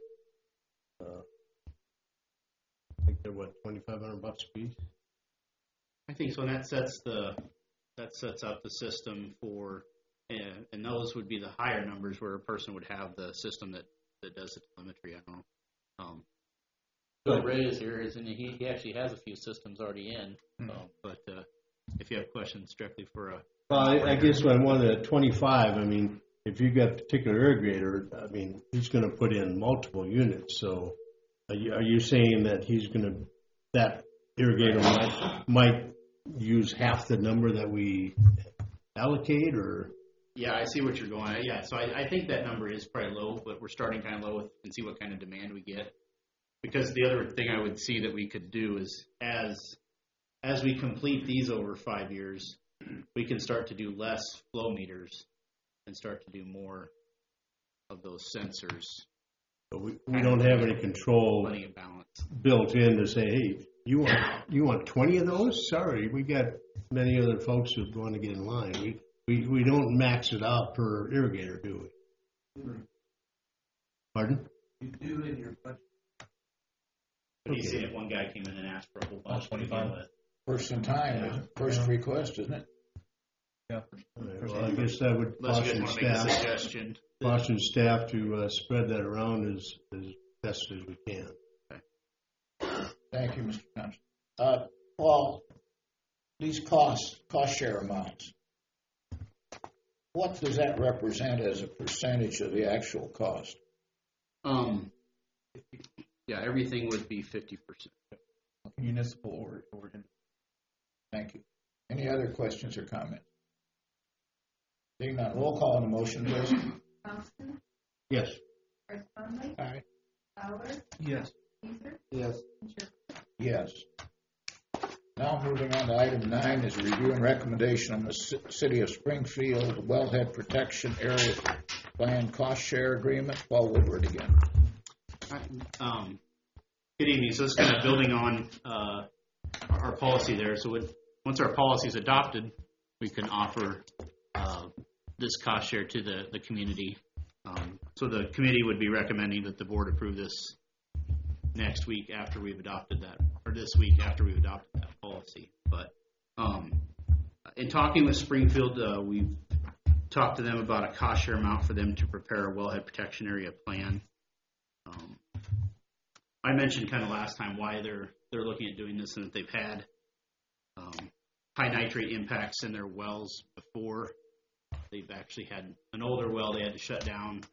I think they're $2,500 a piece. I think so, and that sets up the system for, and those would be the higher numbers where a person would have the system that does the telemetry. I don't know. Bill Ray is here, isn't he? He actually has a few systems already in. But if you have questions directly for well, I guess when one at 25, I mean, if you got a particular irrigator, I mean, he's going to put in multiple units. So, are you saying that that irrigator might use half the number that we allocate, or? Yeah, I see what you're going at. Yeah, so I think that number is probably low, but we're starting kind of low and see what kind of demand we get. Because the other thing I would see that we could do is as we complete these over 5 years, we can start to do less flow meters and start to do more of those sensors. But we don't have any control built in to say, hey, you want 20 of those? Sorry, we got many other folks who want to get in line. We don't max it out per irrigator, do we? Pardon? You do in your budget. But you see if one guy came in and asked for a whole bunch to begin with. First in time, first request, isn't it? Yeah. Right, well, I guess I would caution staff to spread that around as best as we can. Okay. Thank you, Mr. Thompson. Paul, these cost share amounts, what does that represent as a percentage of the actual cost? Yeah, everything would be 50%. Municipal or Thank you. Any other questions or comments? Seeing none, roll call on the motion, please. Thompson? Yes. Correspondingly? Aye. Fowler? Yes. Caesar? Yes. And Sherwood? Yes. Now moving on to item 9 is review and recommendation on the City of Springfield Wellhead Protection Area Plan Cost Share Agreement. Paul Woodward again. Good evening. So this is kind of building on our policy there. So once our policy is adopted, we can offer this cost share to the community. So the committee would be recommending that the board approve this next week after we've adopted that, or this week after we've adopted that policy. But in talking with Springfield, we've talked to them about a cost share amount for them to prepare a wellhead protection area plan. I mentioned kind of last time why they're looking at doing this, and that they've had high nitrate impacts in their wells before. They've actually had an older well they had to shut down,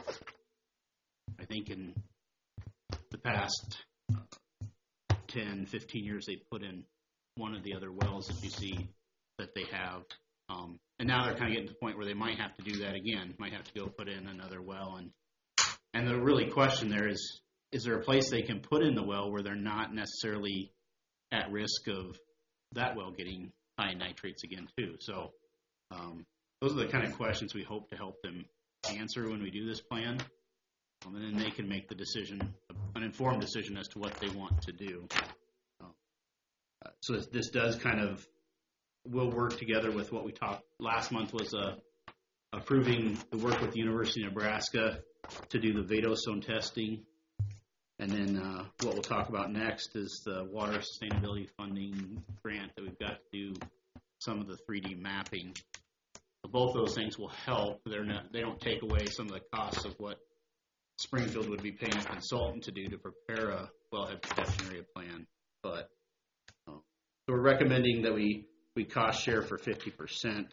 I think in the past 10, 15 years they put in one of the other wells that you see that they have. And now they're kind of getting to the point where they might have to do that again, might have to go put in another well. And the really question there is there a place they can put in the well where they're not necessarily at risk of that well getting high nitrates again too. So those are the kind of questions we hope to help them answer when we do this plan. And then they can make the decision, an informed decision as to what they want to do. So this does kind of, will work together with what we talked last month was approving the work with the University of Nebraska to do the vadosome testing. And then what we'll talk about next is the water sustainability funding grant that we've got to do some of the 3D mapping. So both those things will help. They don't take away some of the costs of what Springfield would be paying a consultant to do to prepare a wellhead protection area plan. But so we're recommending that we cost share for 50%.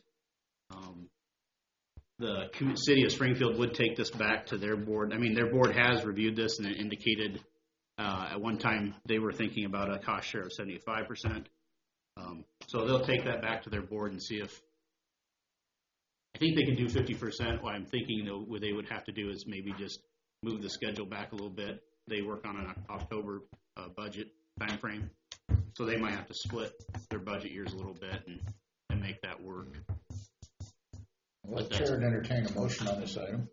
The city of Springfield would take this back to their board. I mean, their board has reviewed this and it indicated at one time they were thinking about a cost share of 75%. So they'll take that back to their board and see if, I think they can do 50%. What I'm thinking what they would have to do is maybe just move the schedule back a little bit. They work on an October budget time frame. So they might have to split their budget years a little bit and make that work. Well, the chair would entertain a motion on this item.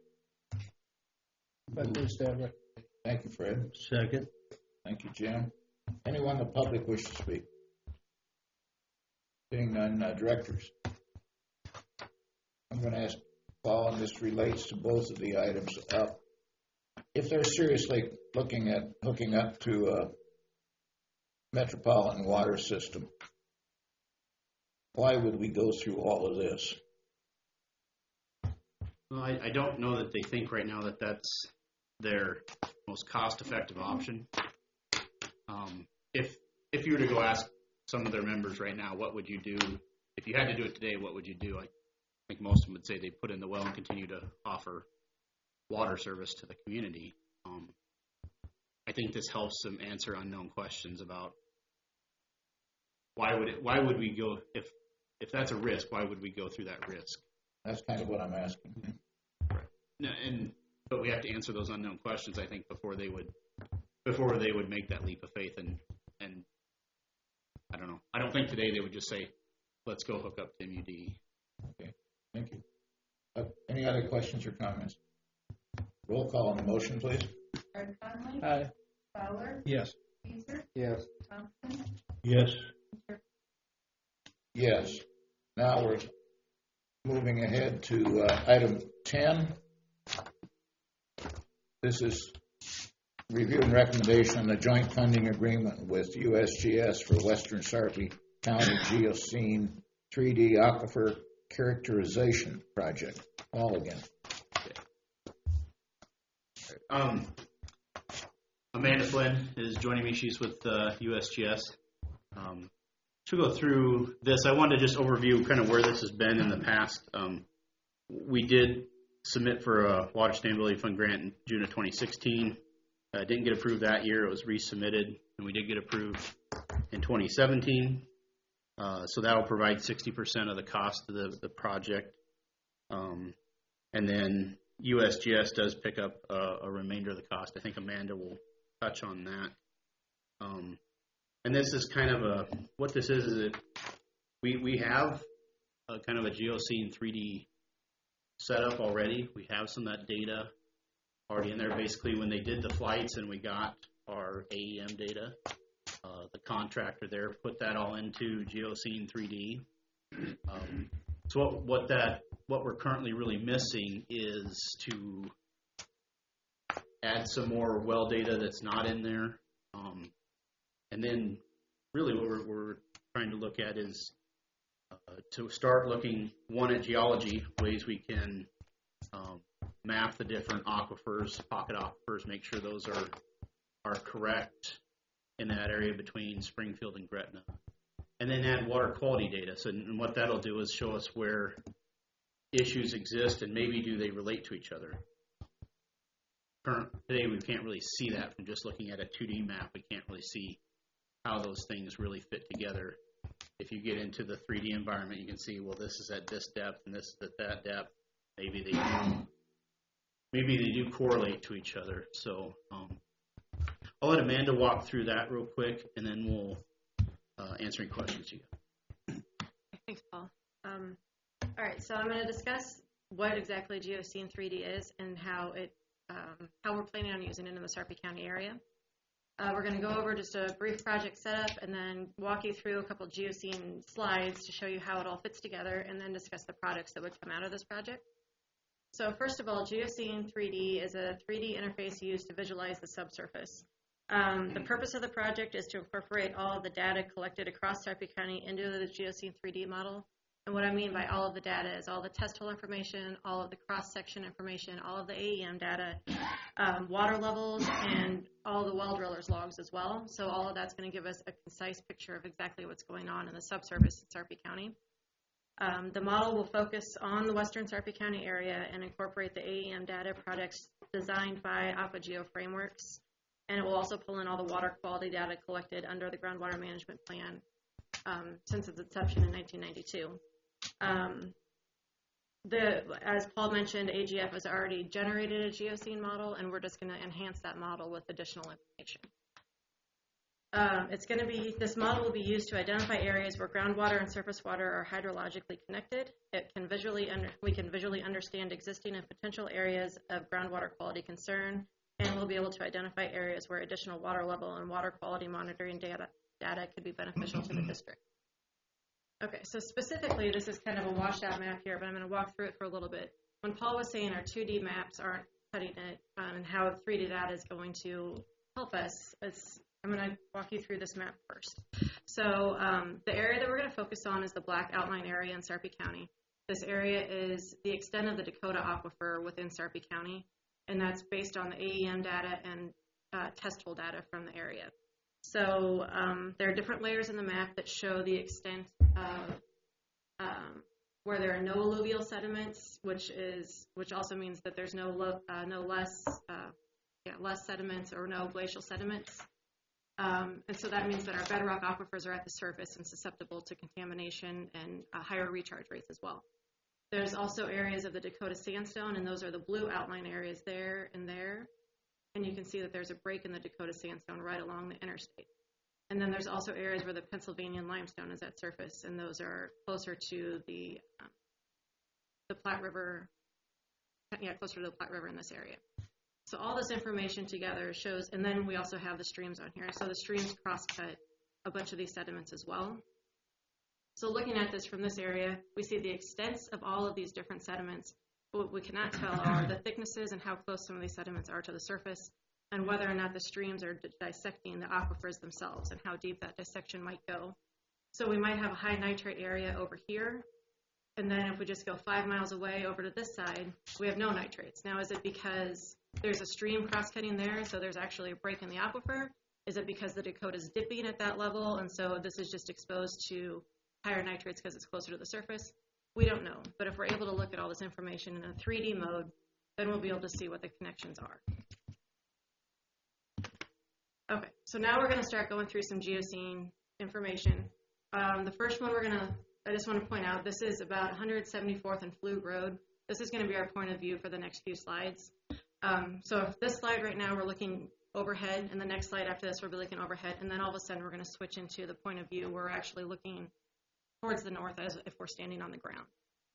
Thank you, Fred. Second. Thank you, Jim. Anyone in the public wish to speak? Seeing none, directors. I'm going to ask Paul, and this relates to both of the items. If they're seriously looking at hooking up to a metropolitan water system, why would we go through all of this? Well, I don't know that they think right now that that's their most cost-effective option. If you were to go ask some of their members right now, what would you do? If you had to do it today, what would you do? I think most of them would say they'd put in the well and continue to offer water service to the community. I think this helps them answer unknown questions about why would we go, if that's a risk, why would we go through that risk? That's kind of what I'm asking. Right. No, but we have to answer those unknown questions, I think, before they would make that leap of faith. And I don't know. I don't think today they would just say, let's go hook up to MUD. Okay. Thank you. Any other questions or comments? Roll call on the motion, please. Fred Conley. Aye. Fowler. Yes. Caesar. Yes. Thompson. Yes. Yes. Now we're moving ahead to item 10. This is review and recommendation on the joint funding agreement with USGS for Western Sarpy County Geoscene 3D Aquifer Characterization Project. Paul again. Amanda Flynn is joining me. She's with USGS. To go through this, I wanted to just overview kind of where this has been in the past. We did submit for a Water Sustainability Fund grant in June of 2016. Didn't get approved that year. It was resubmitted, and we did get approved in 2017. So that will provide 60% of the cost of the project. And then USGS does pick up a remainder of the cost. I think Amanda will touch on that. And this is kind of what this is that we have a kind of a Geoscene 3D setup already. We have some of that data already in there. Basically, when they did the flights and we got our AEM data, the contractor there put that all into Geoscene 3D. So what we're currently really missing is to add some more well data that's not in there. And then really what we're trying to look at is to start looking, one, at geology, ways we can map the different aquifers, pocket aquifers, make sure those are correct in that area between Springfield and Gretna. And then add water quality data. So, and what that'll do is show us where issues exist and maybe do they relate to each other. Today we can't really see that from just looking at a 2D map. We can't really see how those things really fit together. If you get into the 3D environment, you can see, well, this is at this depth and this is at that depth. Maybe they do correlate to each other. So I'll let Amanda walk through that real quick, and then we'll answer any questions you got. Thanks, Paul. All right, so I'm going to discuss what exactly Geoscene 3D is and how we're planning on using it in the Sarpy County area. We're going to go over just a brief project setup and then walk you through a couple Geoscene slides to show you how it all fits together, and then discuss the products that would come out of this project. So first of all, Geoscene 3D is a 3D interface used to visualize the subsurface. The purpose of the project is to incorporate all of the data collected across Sarpy County into the Geoscene 3D model. And what I mean by all of the data is all the test hole information, all of the cross-section information, all of the AEM data, water levels, and all the well drillers' logs as well. So all of that's going to give us a concise picture of exactly what's going on in the subsurface in Sarpy County. The model will focus on the western Sarpy County area and incorporate the AEM data products designed by AquaGeo Frameworks. And it will also pull in all the water quality data collected under the Groundwater Management Plan since its inception in 1992. As Paul mentioned, AGF has already generated a Geoscene model, and we're just going to enhance that model with additional information. This model will be used to identify areas where groundwater and surface water are hydrologically connected. We can visually understand existing and potential areas of groundwater quality concern, and we'll be able to identify areas where additional water level and water quality monitoring data could be beneficial to the district. Okay, so specifically, this is kind of a washed out map here, but I'm going to walk through it for a little bit. When Paul was saying our 2D maps aren't cutting it and how 3D data is going to help us, I'm going to walk you through this map first. So the area that we're going to focus on is the black outline area in Sarpy County. This area is the extent of the Dakota Aquifer within Sarpy County, and that's based on the AEM data and test hole data from the area. So there are different layers in the map that show the extent of where there are no alluvial sediments, which also means that there's less sediments or no glacial sediments. And so that means that our bedrock aquifers are at the surface and susceptible to contamination and higher recharge rates as well. There's also areas of the Dakota sandstone, and those are the blue outline areas there and there. And you can see that there's a break in the Dakota sandstone right along the interstate. And then there's also areas where the Pennsylvania limestone is at surface, and those are closer to the Platte River, closer to the Platte River in this area. So all this information together shows, and then we also have the streams on here. So the streams cross-cut a bunch of these sediments as well. So looking at this from this area, we see the extents of all of these different sediments. What we cannot tell are the thicknesses and how close some of these sediments are to the surface, and whether or not the streams are dissecting the aquifers themselves and how deep that dissection might go. So we might have a high nitrate area over here, and then if we just go 5 miles away over to this side, we have no nitrates. Now, is it because there's a stream cross-cutting there, so there's actually a break in the aquifer? Is it because the Dakota's dipping at that level, and so this is just exposed to higher nitrates because it's closer to the surface? We don't know, but if we're able to look at all this information in a 3D mode, then we'll be able to see what the connections are. Okay, so now we're going to start going through some Geoscene information. The first one I just want to point out, this is about 174th and Flug Road. This is going to be our point of view for the next few slides. So if this slide right now, we're looking overhead, and the next slide after this, we'll be looking overhead, and then all of a sudden we're going to switch into the point of view where we're actually looking towards the north as if we're standing on the ground.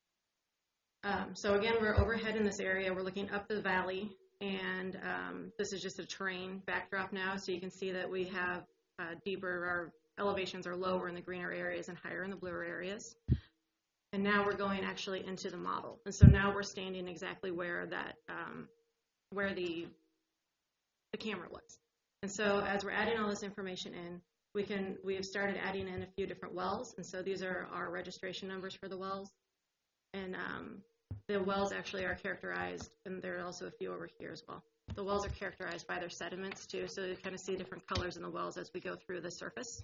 So again, we're overhead in this area. We're looking up the valley, and this is just a terrain backdrop now, so you can see that we have our elevations are lower in the greener areas and higher in the bluer areas. And now we're going actually into the model. And so now we're standing exactly where that, where the camera was. And so as we're adding all this information in, we have started adding in a few different wells. And so these are our registration numbers for the wells. And the wells actually are characterized, and there are also a few over here as well. The wells are characterized by their sediments too, so you kind of see different colors in the wells as we go through the surface.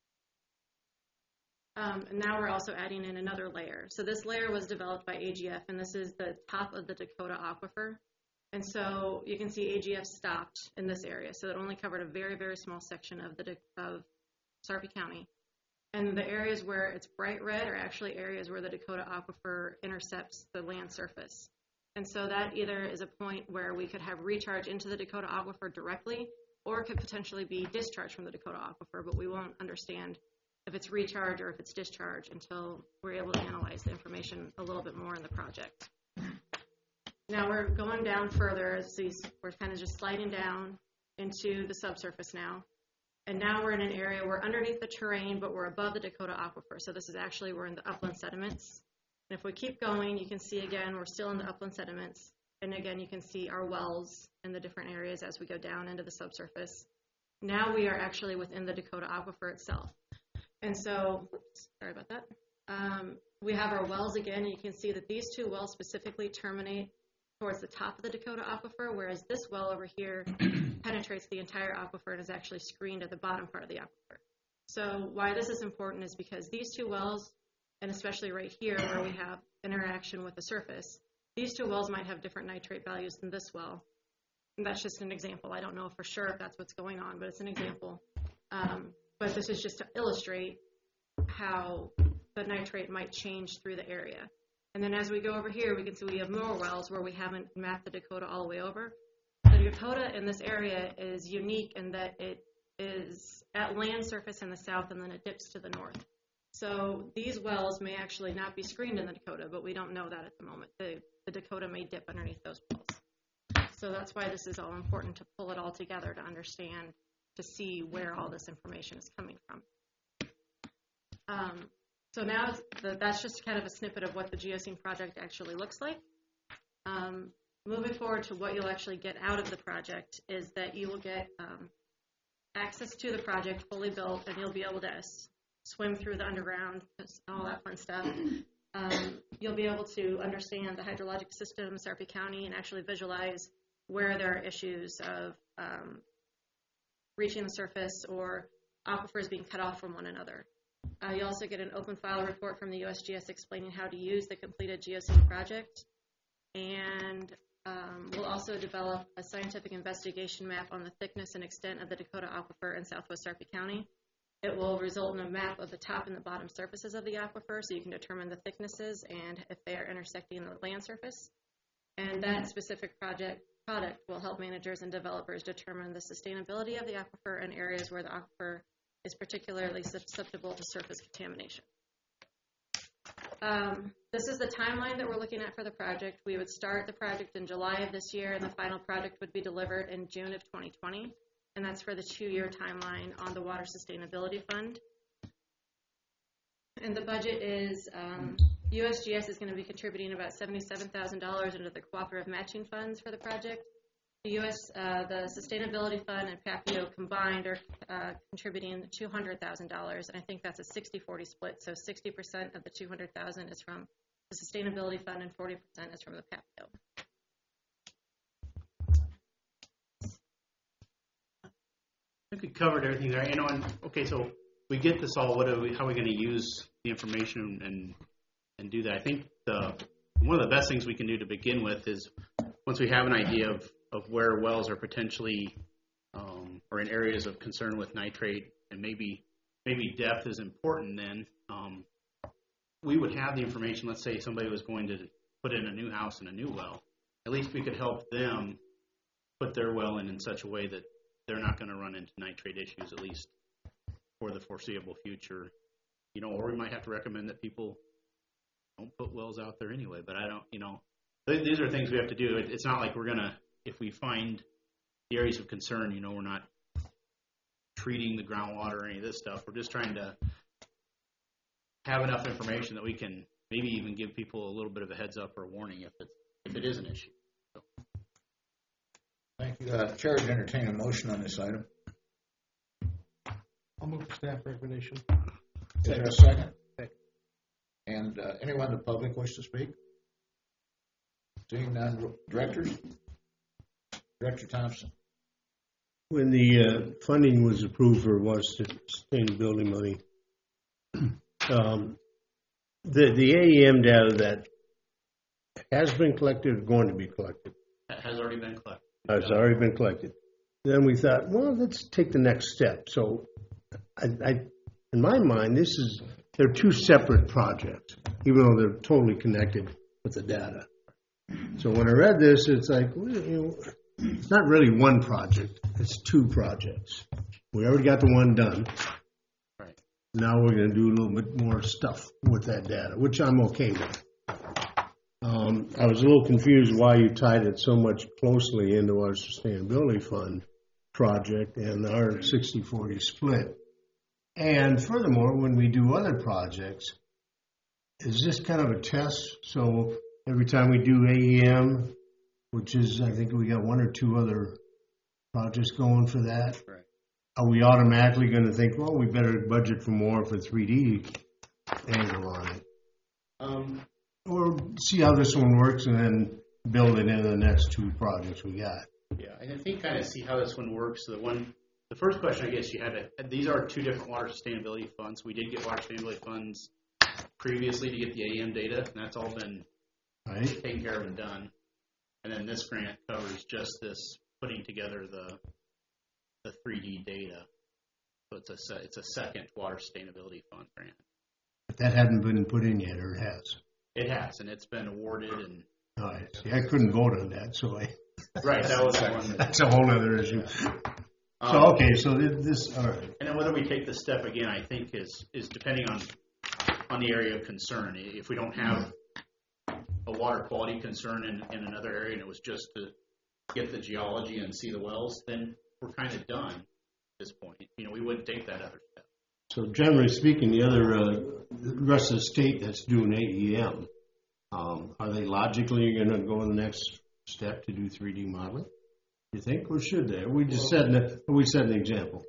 And now we're also adding in another layer. So this layer was developed by AGF, and this is the top of the Dakota Aquifer. And so you can see AGF stopped in this area, so it only covered a very, very small section of Sarpy County. And the areas where it's bright red are actually areas where the Dakota Aquifer intercepts the land surface. And so that either is a point where we could have recharge into the Dakota Aquifer directly, or it could potentially be discharged from the Dakota Aquifer, but we won't understand if it's recharge or if it's discharge until we're able to analyze the information a little bit more in the project. Now we're going down further as we're kind of just sliding down into the subsurface now. And now we're in an area, we're underneath the terrain, but we're above the Dakota Aquifer. So this is actually, we're in the upland sediments. And if we keep going, you can see again, we're still in the upland sediments. And again, you can see our wells in the different areas as we go down into the subsurface. Now we are actually within the Dakota Aquifer itself. And so, sorry about that. We have our wells again, and you can see that these two wells specifically terminate towards the top of the Dakota Aquifer, whereas this well over here penetrates the entire aquifer and is actually screened at the bottom part of the aquifer. So why this is important is because these two wells, and especially right here where we have interaction with the surface, these two wells might have different nitrate values than this well. And that's just an example. I don't know for sure if that's what's going on, but it's an example. But this is just to illustrate how the nitrate might change through the area. And then as we go over here, we can see we have more wells where we haven't mapped the Dakota all the way over. The Dakota in this area is unique in that it is at land surface in the south and then it dips to the north. So these wells may actually not be screened in the Dakota, but we don't know that at the moment. The Dakota may dip underneath those wells. So that's why this is all important to pull it all together to understand, to see where all this information is coming from. So now that's just kind of a snippet of what the Geosync project actually looks like. Moving forward to what you'll actually get out of the project is that you will get access to the project fully built, and you'll be able to swim through the underground, all that fun stuff. You'll be able to understand the hydrologic system, Sarpy County, and actually visualize where there are issues of reaching the surface or aquifers being cut off from one another. You also get an open file report from the USGS explaining how to use the completed Geosync project. And we'll also develop a scientific investigation map on the thickness and extent of the Dakota Aquifer in southwest Sarpy County. It will result in a map of the top and the bottom surfaces of the aquifer so you can determine the thicknesses and if they are intersecting the land surface. And that specific product will help managers and developers determine the sustainability of the aquifer in areas where the aquifer is particularly susceptible to surface contamination. This is the timeline that we're looking at for the project. We would start the project in July of this year, and the final project would be delivered in June of 2020, and that's for the 2-year timeline on the Water Sustainability Fund. And the budget is, USGS is going to be contributing about $77,000 into the cooperative matching funds for the project. The the Sustainability Fund and PAPIO combined are contributing $200,000, and I think that's a 60-40 split. So 60% of the $200,000 is from the Sustainability Fund, and 40% is from the PAPIO. I think we covered everything there. You know, and okay, so we get this all. How are we going to use the information and do that? I think one of the best things we can do to begin with is once we have an idea of where wells are potentially or in areas of concern with nitrate, and maybe depth is important, then we would have the information. Let's say somebody was going to put in a new house and a new well. At least we could help them put their well in such a way that they're not going to run into nitrate issues, at least for the foreseeable future. You know, or we might have to recommend that people don't put wells out there anyway. But I don't, you know, these are things we have to do. It's not like we're going to, if we find the areas of concern, you know, we're not treating the groundwater or any of this stuff. We're just trying to have enough information that we can maybe even give people a little bit of a heads up or a warning if it is an issue. So. Thank you. Chair would entertain a motion on this item. I'll move the staff recommendation. Is there a second? And anyone in the public wish to speak? Seeing none, directors? Director Thompson. When the funding was approved for water sustainability money, the AEM data that has been collected or going to be collected. Has already been collected. Has already been collected. Then we thought, well, let's take the next step. So, in my mind, they're two separate projects, even though they're totally connected with the data. So when I read this, it's like, well, you know, it's not really one project. It's two projects. We already got the one done. Right. Now we're going to do a little bit more stuff with that data, which I'm okay with. I was a little confused why you tied it so much closely into our sustainability fund project and our 60-40 split. And furthermore, when we do other projects, is this kind of a test? So every time we do AEM, which is, I think we got one or two other projects going for that. Right. Are we automatically going to think, well, we better budget for more for 3D angle on it? Or see how this one works and then build it into the next two projects we got? Yeah, and I think kind of see how this one works. The first question I guess you had, these are two different water sustainability funds. We did get water sustainability funds previously to get the AEM data, and that's all been taken care of and done. And then this grant covers just this putting together the 3D data. So it's a second water sustainability fund grant. But that hadn't been put in yet, or it has? It has, and it's been awarded. And all right. See, I couldn't vote on that, so right, that was the one. That's a whole other issue. So okay, so this all right. And then whether we take this step again, I think is depending on the area of concern. If we don't have a water quality concern in another area, and it was just to get the geology and see the wells, then we're kind of done at this point. We wouldn't take that other step. So generally speaking, the rest of the state that's doing AEM, are they logically going to go to the next step to do 3D modeling? You think, or should they? We just set an example.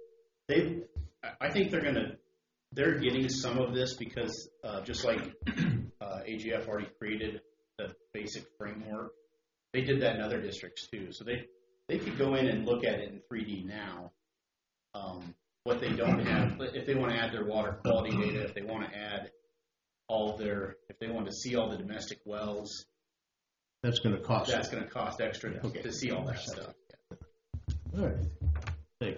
I think they're getting some of this because just like AGF already created the basic framework, they did that in other districts too. So they could go in and look at it in 3D now. What they don't have, if they want to add their water quality data, if they want to add if they want to see all the domestic wells, that's going to cost. That's going to cost extra to see all that stuff. All right. Thanks.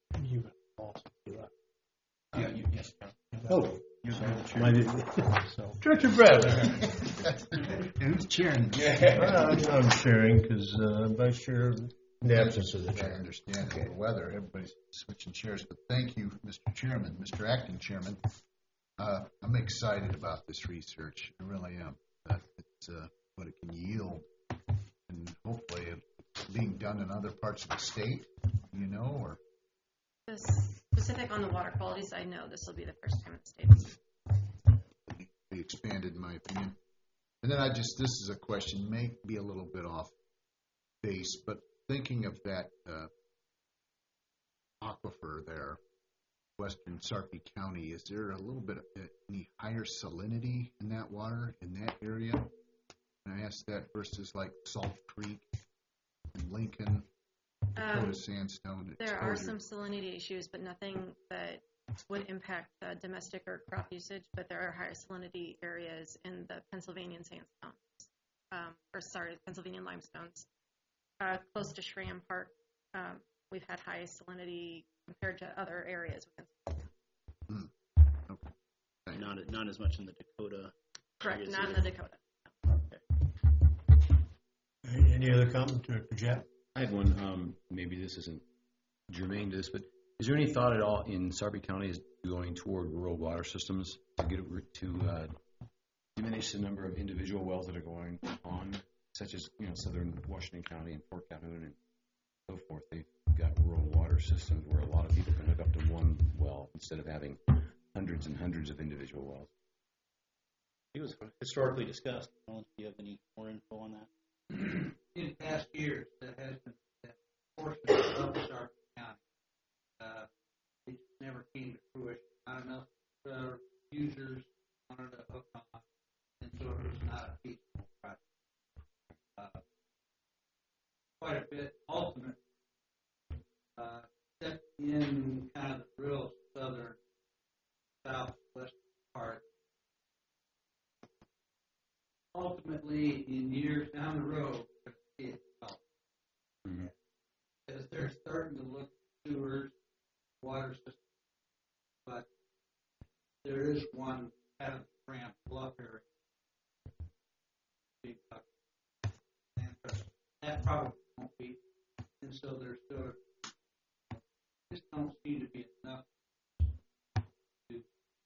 Yes. Oh. Director Bradley. Who's cheering? I'm cheering because Vice Chair, in the absence of the chair. I understand the weather. Everybody's switching chairs, but thank you, Mr. Chairman, Mr. Acting Chairman. I'm excited about this research. I really am. It's what it can yield, and hopefully it's being done in other parts of the state, or Specific on the water quality side, no, this will be the first time in the state. Be expanded, in my opinion. And then this is a question, may be a little bit off base, but thinking of that aquifer there, western Sarpy County, is there a little bit of any higher salinity in that water in that area? And I ask that versus like Salt Creek and Lincoln, Dakota sandstone exposure. There are some salinity issues, but nothing that would impact domestic or crop usage, but there are higher salinity areas in the Pennsylvanian sandstones, Pennsylvanian limestones. Close to Schramm Park, we've had high salinity compared to other areas. Okay. Not as much in the Dakota. Correct, not in the Dakota. Okay. Any other comment, Director Japp? I had one. Maybe this isn't germane to this, but is there any thought at all in Sarpy County is going toward rural water systems to diminish the number of individual wells that are going on, such as southern Washington County and Fort Calhoun and so forth? They've got rural water systems where a lot of people can hook up to one well instead of having hundreds and hundreds of individual wells. It was historically discussed. I don't know if you have any more info on that. In past years, that has been that portion of Sarpy County. It never came to fruition. Not enough users wanted to hook on, and so it was not a feasible project. Quite a bit ultimate, except in kind of the real southern, southwest part. Ultimately, in years down the road, we're going to see it develop. Because they're starting to look at sewers, water systems, but there is one kind of Grand Bluff area. And that probably won't be. And so there's still, just don't seem to be enough to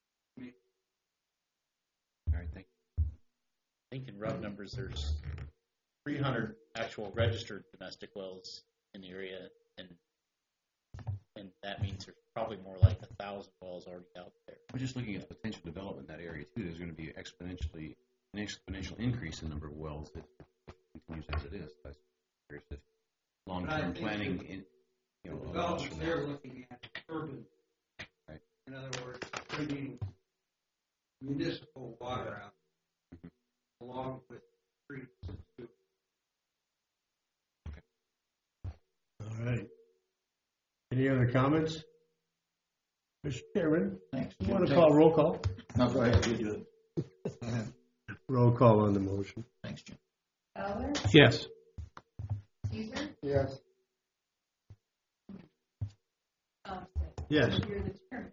think in rough numbers, there's 300 actual registered domestic wells in the area, and that means there's probably more like 1,000 wells already out there. We're just looking at the potential development in that area too. There's going to be an exponential increase in the number of wells that continues as it is. That's curious if long-term planning allows for that. They're looking at urban. Right. In other words, bringing municipal water out along with streets and sewers. All right. Any other comments? Mr. Chairman, Thanks. you want to call roll call? No, go ahead, you do it. Roll call on the motion. Thanks, Jim. Fowler, Yes. Caesar, Yes. Thompson. Yes. You're the chairman.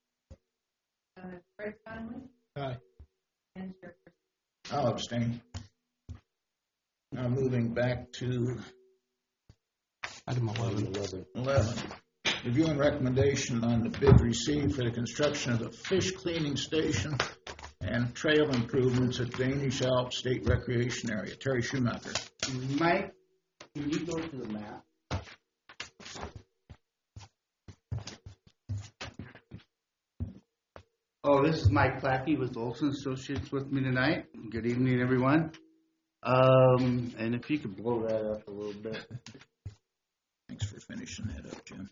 Fred Conley Aye. and Chairperson. I'll abstain. Now moving back to Item 11. 11. Review and recommendation on the bid received for the construction of the fish cleaning station and trail improvements at Danish Alps State Recreation Area. Terry Schumacher. Mike, can you go to the map? Oh, this is Mike Clackey with Olson Associates with me tonight. Good evening, everyone. And if you could blow that up a little bit. Thanks for finishing that up, Jim.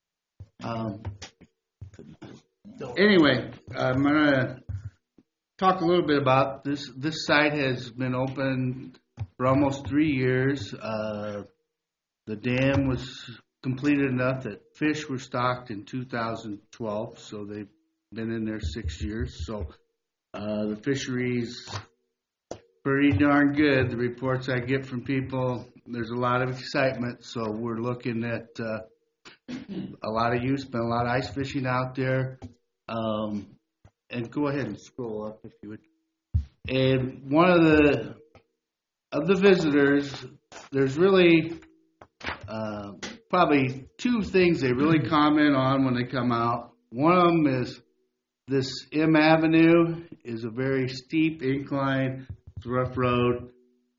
Anyway, I'm going to talk a little bit about this. This site has been open for almost 3 years. The dam was completed enough that fish were stocked in 2012, so they've been in there 6 years. So the fishery's pretty darn good. The reports I get from people, there's a lot of excitement. So we're looking at a lot of use, been a lot of ice fishing out there. And go ahead and scroll up if you would. And one of the visitors, there's really probably two things they really comment on when they come out. One of them is this M Avenue is a very steep incline. It's a rough road.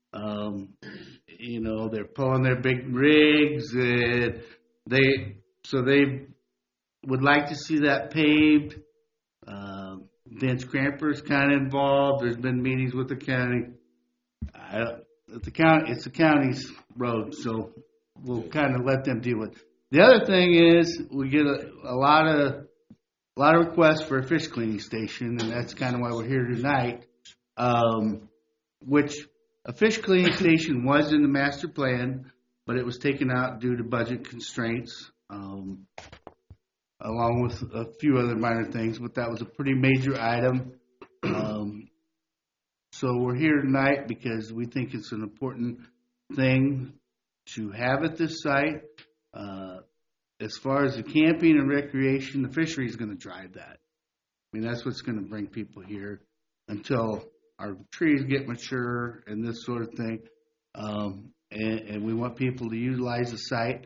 They're pulling their big rigs, and they would like to see that paved. Vince Cramper's kind of involved. There's been meetings with the county. It's the county's road, so we'll kind of let them deal with it. The other thing is we get a lot of requests for a fish cleaning station, and that's kind of why we're here tonight. Which a fish cleaning station was in the master plan, but it was taken out due to budget constraints, along with a few other minor things. But that was a pretty major item. So we're here tonight because we think it's an important thing to have at this site. As far as the camping and recreation, the fishery is going to drive that. I mean, that's what's going to bring people here until our trees get mature and this sort of thing. And we want people to utilize the site.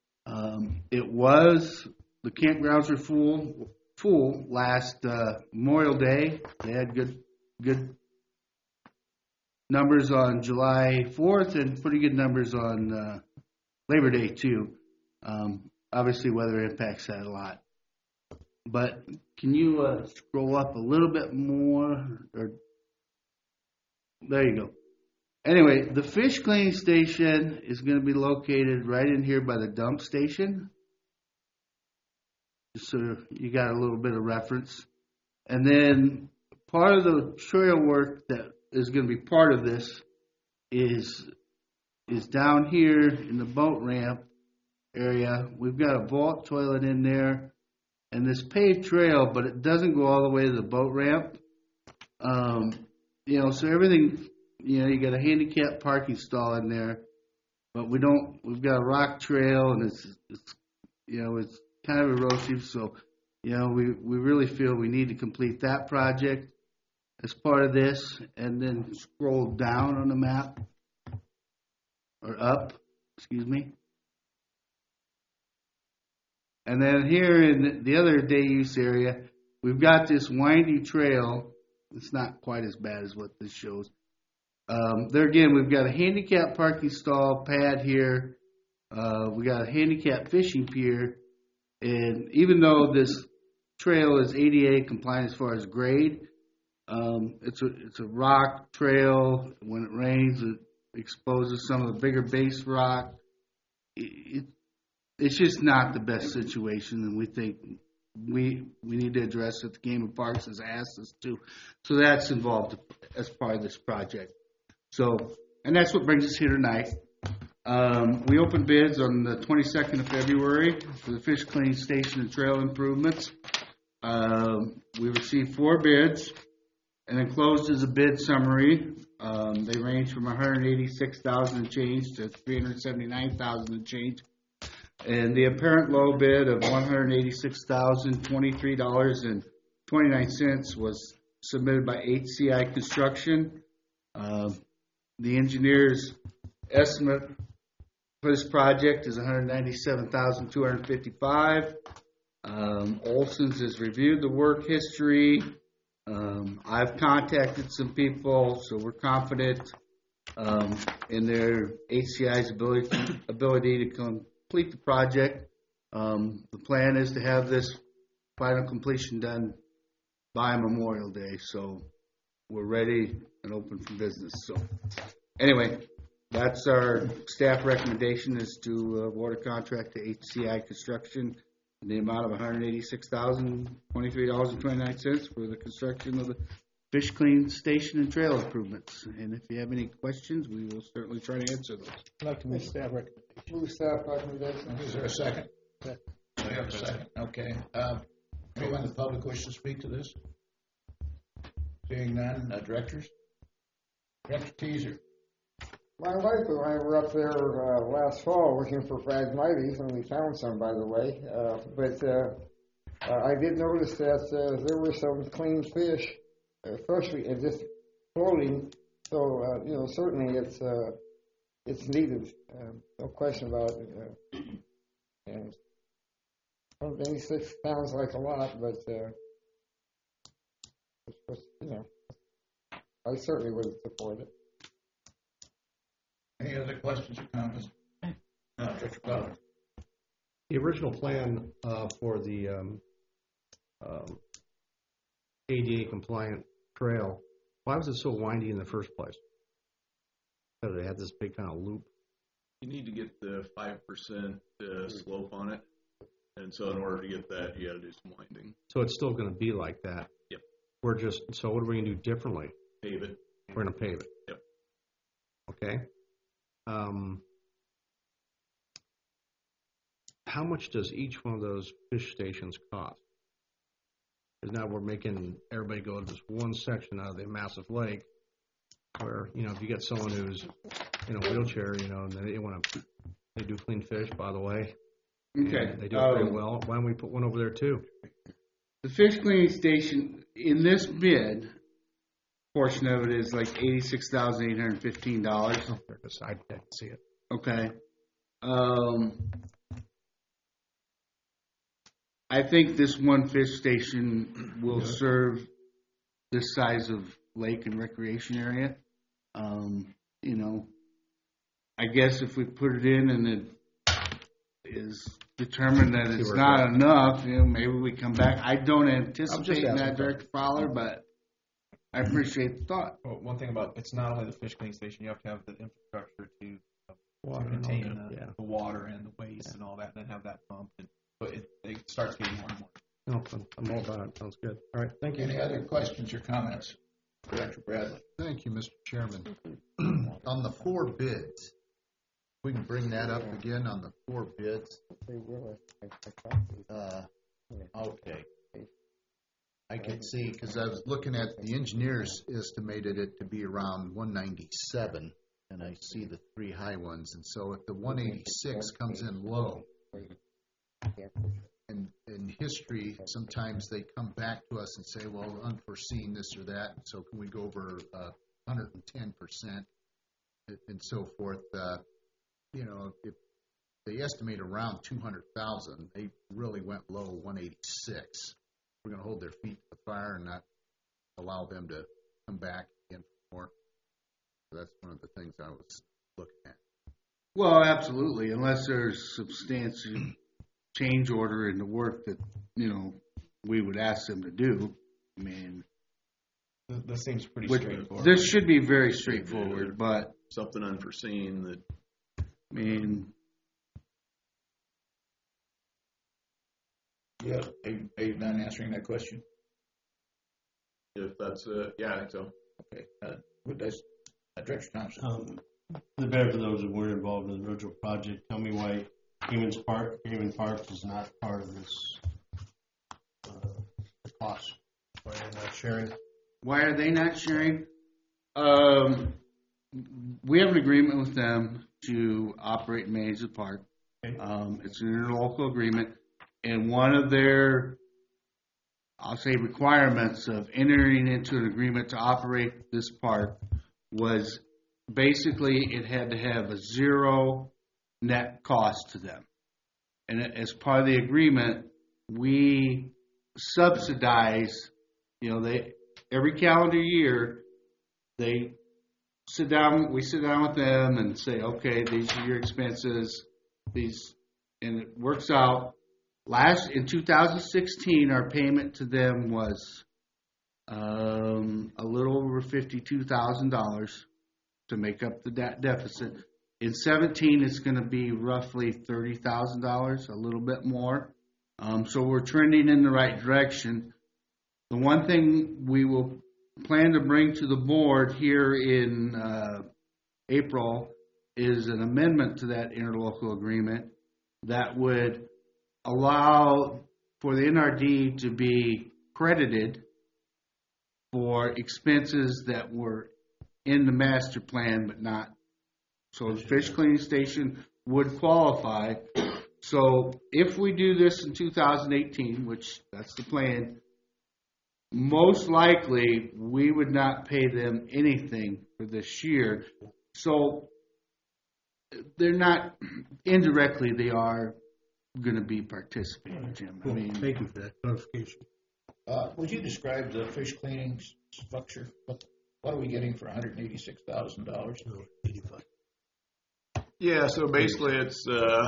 The campgrounds were full last Memorial Day. They had good numbers on July 4th and pretty good numbers on Labor Day too. Obviously, weather impacts that a lot. But can you scroll up a little bit more? There you go. Anyway, the fish cleaning station is going to be located right in here by the dump station. Just so you got a little bit of reference. And then part of the trail work that is going to be part of this is down here in the boat ramp area. We've got a vault toilet in there and this paved trail, but it doesn't go all the way to the boat ramp. So everything, you got a handicap parking stall in there, but we've got a rock trail and it's kind of erosive. So, we really feel we need to complete that project as part of this, and then scroll down on the map, or up, excuse me. And then here in the other day use area, we've got this windy trail. It's not quite as bad as what this shows. There again, we've got a handicap parking stall pad here. We got a handicap fishing pier, and even though this trail is ADA compliant as far as grade, it's a rock trail. When it rains, it exposes some of the bigger base rock. It's just not the best situation, and we think we need to address it. The Game of Parks has asked us to, so that's involved as part of this project. So, and that's what brings us here tonight. We opened bids on the 22nd of February for the fish cleaning station and trail improvements. We received 4 bids, and enclosed is a bid summary. They range from $186,000 and change to $379,000 and change. And the apparent low bid of $186,023.29 was submitted by HCI Construction. The engineer's estimate for this project is $197,255. Olson's has reviewed the work history. I've contacted some people, so we're confident in their HCI's ability to complete the project. The plan is to have this final completion done by Memorial Day, so we're ready and open for business. So anyway, that's our staff recommendation, is to award a contract to HCI Construction in the amount of $186,023.29 for the construction of the fish clean station and trail improvements. And if you have any questions, we will certainly try to answer those. I'd like to move staff recommendation. Move staff recommendation. Is there a second? We have a second. Okay. Anyone in the public wish to speak to this? Seeing none, directors? Director Teaser. My wife and I were up there last fall looking for Phragmites, and we found some, by the way. But I did notice that there were some clean fish, especially just floating. So certainly it's needed, no question about it. And 186 sounds like a lot, but I certainly would support it. Any other questions or comments? Director Butler. The original plan for the ADA compliant trail, why was it so windy in the first place? Because it had this big kind of loop. You need to get the 5% slope on it, and so in order to get that, you got to do some winding. So it's still going to be like that. Yep. So what are we going to do differently? Pave it. We're going to pave it. Yep. Okay. How much does each one of those fish stations cost? Because now we're making everybody go to this one section of the massive lake where, if you get someone who's in a wheelchair, and they do clean fish, by the way. Okay. They do it pretty well. Why don't we put one over there too? The fish cleaning station in this bid portion of it is like $86,815. I didn't see it. Okay. I think this one fish station will serve this size of lake and recreation area. I guess if we put it in and it is determined that it's not enough, maybe we come back. I don't anticipate that, Director Fowler, but I appreciate the thought. Well, one thing about it's not only the fish cleaning station; you have to have the infrastructure to contain the water and the waste and all that, and then have that pumped. And so it starts getting more and more. No, I'm all about it. Sounds good. All right, thank you. Any other questions or comments? Director Bradley. Thank you, Mr. Chairman. On the 4 bids, we can bring that up again on the 4 bids. Okay. I can see, because I was looking at the engineers estimated it to be around 197, and I see the 3 high ones. And so if the 186 comes in low, and in history, sometimes they come back to us and say, well, unforeseen this or that, so can we go over 110% and so forth. If they estimate around 200,000, they really went low 186. We're going to hold their feet to the fire and not allow them to come back again for more. So that's one of the things I was looking at. Well, absolutely, unless there's substantial change order in the work that, we would ask them to do. I mean, this seems pretty straightforward. This should be very straightforward, but something unforeseen that, I mean, Yeah, are you done answering that question? if that's, yeah, I think so. Okay, what does, Director Thompson? The better for those that weren't involved in the original project, tell me why Human Park is not part of this, the cost. Why are they not sharing? why are they not sharing? We have an agreement with them to operate and manage the park. It's an interlocal agreement, and one of their, I'll say, requirements of entering into an agreement to operate this park was basically it had to have a zero net cost to them. And as part of the agreement, we subsidize, every calendar year, we sit down with them and say, okay, these are your expenses, and it works out. In 2016, our payment to them was a little over $52,000 to make up the deficit. In 17, it's going to be roughly $30,000, a little bit more. So we're trending in the right direction. The one thing we will plan to bring to the board here in April is an amendment to that interlocal agreement that would allow for the NRD to be credited for expenses that were in the master plan but not. So the fish cleaning station would qualify. So if we do this in 2018, which that's the plan, most likely we would not pay them anything for this year. So they're not, indirectly they are going to be participating, Jim. Well, thank you for that clarification. Would you describe the fish cleaning structure? What are we getting for $186,000? 85. Yeah, so basically it's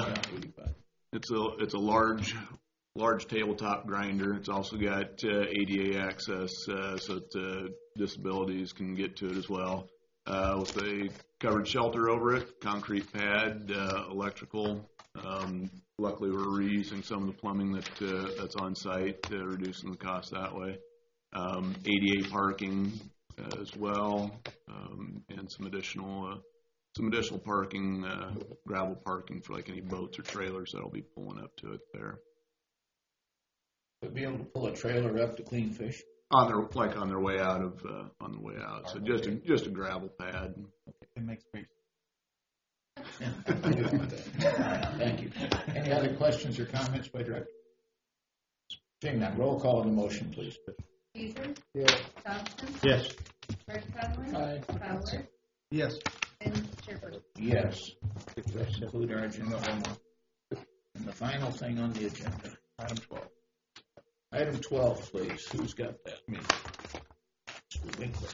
a large tabletop grinder. It's also got ADA access, so that disabilities can get to it as well. With a covered shelter over it, concrete pad, electrical. Luckily, we're reusing some of the plumbing that's on site, reducing the cost that way. ADA parking as well, and some additional parking, gravel parking for like any boats or trailers that'll be pulling up to it there. Would be able to pull a trailer up to clean fish? On their way out. So just a gravel pad. It makes great. Thank you. Any other questions or comments by Director? Seeing none, roll call on the motion, please. Caesar? Yes. Thompson? Yes. Director Conlon? Aye. Fowler? Yes. And Shepherd? Yes. That concludes our agenda. And the final thing on the agenda, item 12. Item 12, please. Who's got that? Me. Mr. Winkler.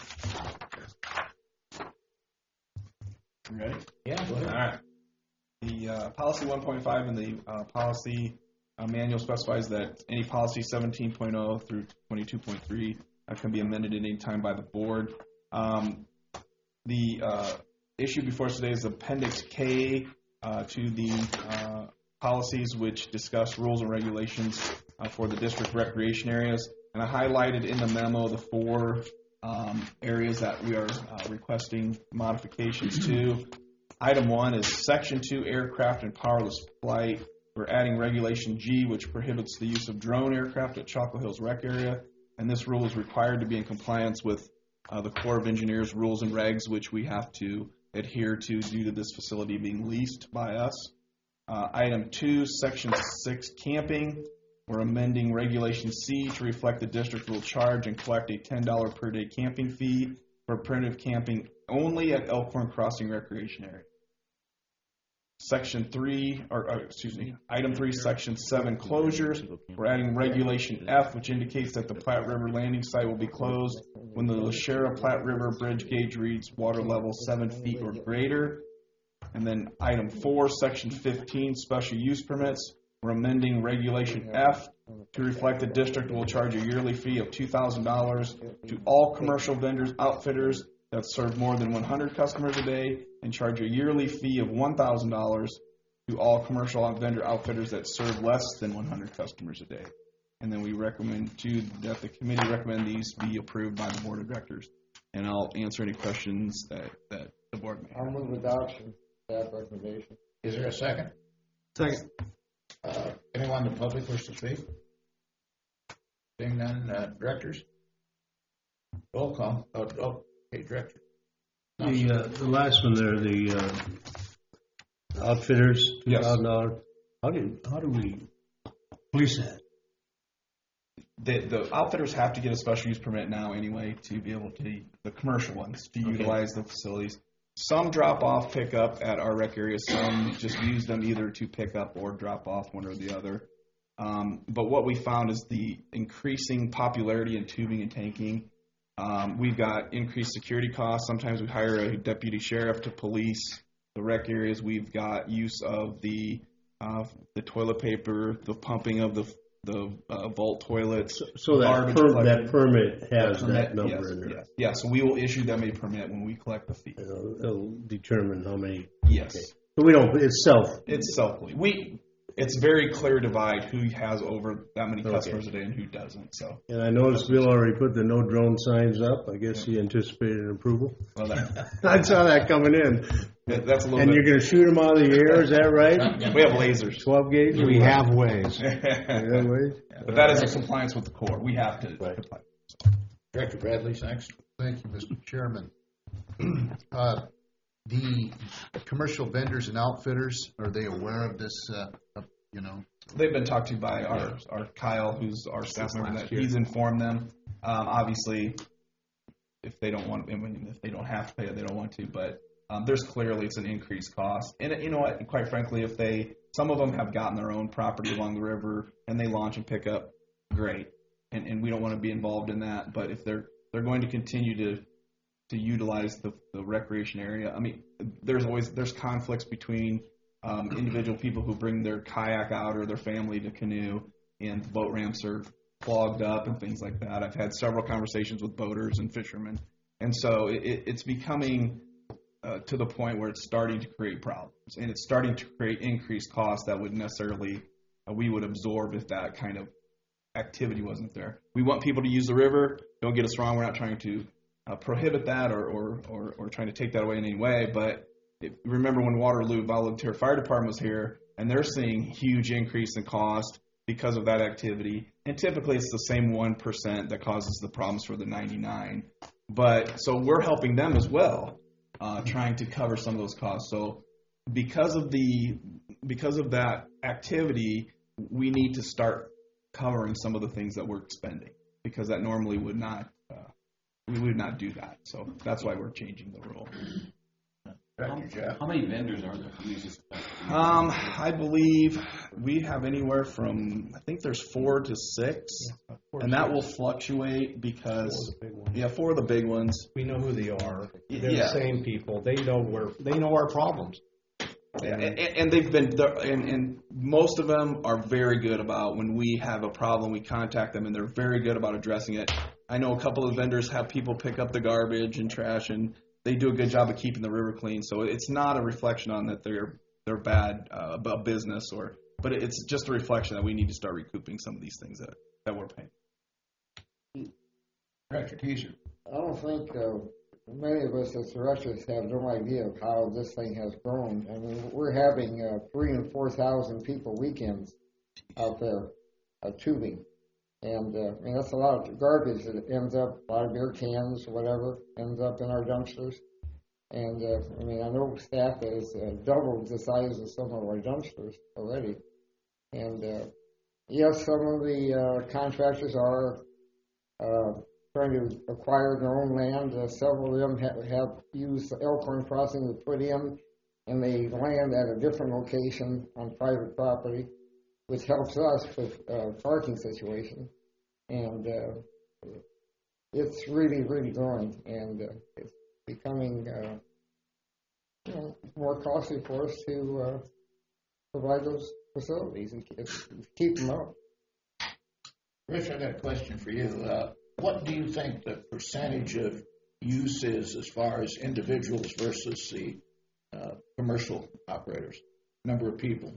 Ready? Yeah, go ahead. All right. The policy 1.5 in the policy manual specifies that any policy 17.0 through 22.3 can be amended at any time by the board. The issue before us today is Appendix K to the policies, which discuss rules and regulations for the district recreation areas. And I highlighted in the memo the 4 areas that we are requesting modifications to. Item 1 is Section 2, aircraft and powerless flight. We're adding Regulation G, which prohibits the use of drone aircraft at Chocolate Hills Rec Area. And this rule is required to be in compliance with the Corps of Engineers rules and regs, which we have to adhere to due to this facility being leased by us. Item 2, Section 6, camping. We're amending Regulation C to reflect the district will charge and collect a $10 per day camping fee for primitive camping only at Elkhorn Crossing Recreation Area. Section 3, Item 3, Section 7, closures. We're adding Regulation F, which indicates that the Platte River landing site will be closed when the Lashera Platte River bridge gauge reads water level 7 feet or greater. And then Item 4, Section 15, Special Use Permits. We're amending Regulation F to reflect the district will charge a yearly fee of $2,000 to all commercial vendors, outfitters that serve more than 100 customers a day, and charge a yearly fee of $1,000 to all commercial vendor outfitters that serve less than 100 customers a day. And then we recommend that the committee recommend these be approved by the board of directors. And I'll answer any questions that the board may have. I'll move adoption of that recommendation. Is there a second? Second. Anyone in the public wish to speak? Seeing none, directors? Roll call. Okay, director. The last one there, the outfitters, $2,000. How do we police that? The outfitters have to get a special use permit now anyway to be able to, the commercial ones, to utilize the facilities. Some drop off, pick up at our rec areas. Some just use them either to pick up or drop off, one or the other. But what we found is the increasing popularity in tubing and tanking. We've got increased security costs. Sometimes we hire a deputy sheriff to police the rec areas. We've got use of the toilet paper, the pumping of the vault toilets. So that permit has that number in there. Yes. Yeah, so we will issue them a permit when we collect the fee. It'll determine how many. Yes. Okay. So we don't. It's self. It's self-police. It's very clear divide who has over that many customers a day and who doesn't. So. And I noticed Bill already put the no drone signs up. I guess he anticipated an approval. Well, I saw that coming in. That's a little. And bit. You're going to shoot them out of the air? Is that right? We have lasers. 12 gauge. We have ways. But that is in compliance with the Corps. We have to comply. Director Bradley's next. Thank you, Mr. Chairman. The commercial vendors and outfitters, are they aware of this, They've been talked to by our Kyle, who's our staff member, that he's informed them. Obviously, if they don't want, if they don't have to pay it, they don't want to, but there's clearly it's an increased cost. And you know what, quite frankly, some of them have gotten their own property along the river and they launch and pick up, great. And we don't want to be involved in that, but if they're going to continue to utilize the recreation area. I mean, there's conflicts between individual people who bring their kayak out or their family to canoe, and the boat ramps are clogged up and things like that. I've had several conversations with boaters and fishermen, and so it's becoming to the point where it's starting to create problems, and it's starting to create increased costs that would necessarily we would absorb if that kind of activity wasn't there. We want people to use the river. Don't get us wrong. We're not trying to prohibit that or trying to take that away in any way. But remember when Waterloo Volunteer Fire Department was here, and they're seeing huge increase in cost because of that activity. And typically it's the same 1% that causes the problems for the 99. But so we're helping them as well, trying to cover some of those costs. So because of that activity, we need to start covering some of the things that we're expending, because that normally would not. We would not do that, so that's why we're changing the rule. How many vendors are there? I believe we have anywhere from, I think there's 4 to 6, and that will fluctuate because 4 of the big ones. We know who they are. They're the same people. They know our problems. Yeah, and they've been, and most of them are very good about when we have a problem, we contact them, and they're very good about addressing it. I know a couple of vendors have people pick up the garbage and trash, and they do a good job of keeping the river clean. So it's not a reflection on that they're bad about business, but it's just a reflection that we need to start recouping some of these things that we're paying. Director Teaser. I don't think many of us as directors have no idea of how this thing has grown. I mean, we're having 3,000 and 4,000 people weekends out there tubing. And that's a lot of garbage that ends up, a lot of beer cans or whatever, ends up in our dumpsters. And I know staff has doubled the size of some of our dumpsters already. And yes, some of the contractors are trying to acquire their own land. Several of them have used Elkhorn Crossing to put in and they land at a different location on private property, which helps us with parking situation. And it's really, really growing, and it's becoming more costly for us to provide those facilities and keep them up. Rich, I got a question for you. What do you think the percentage of use is as far as individuals versus the commercial operators, number of people?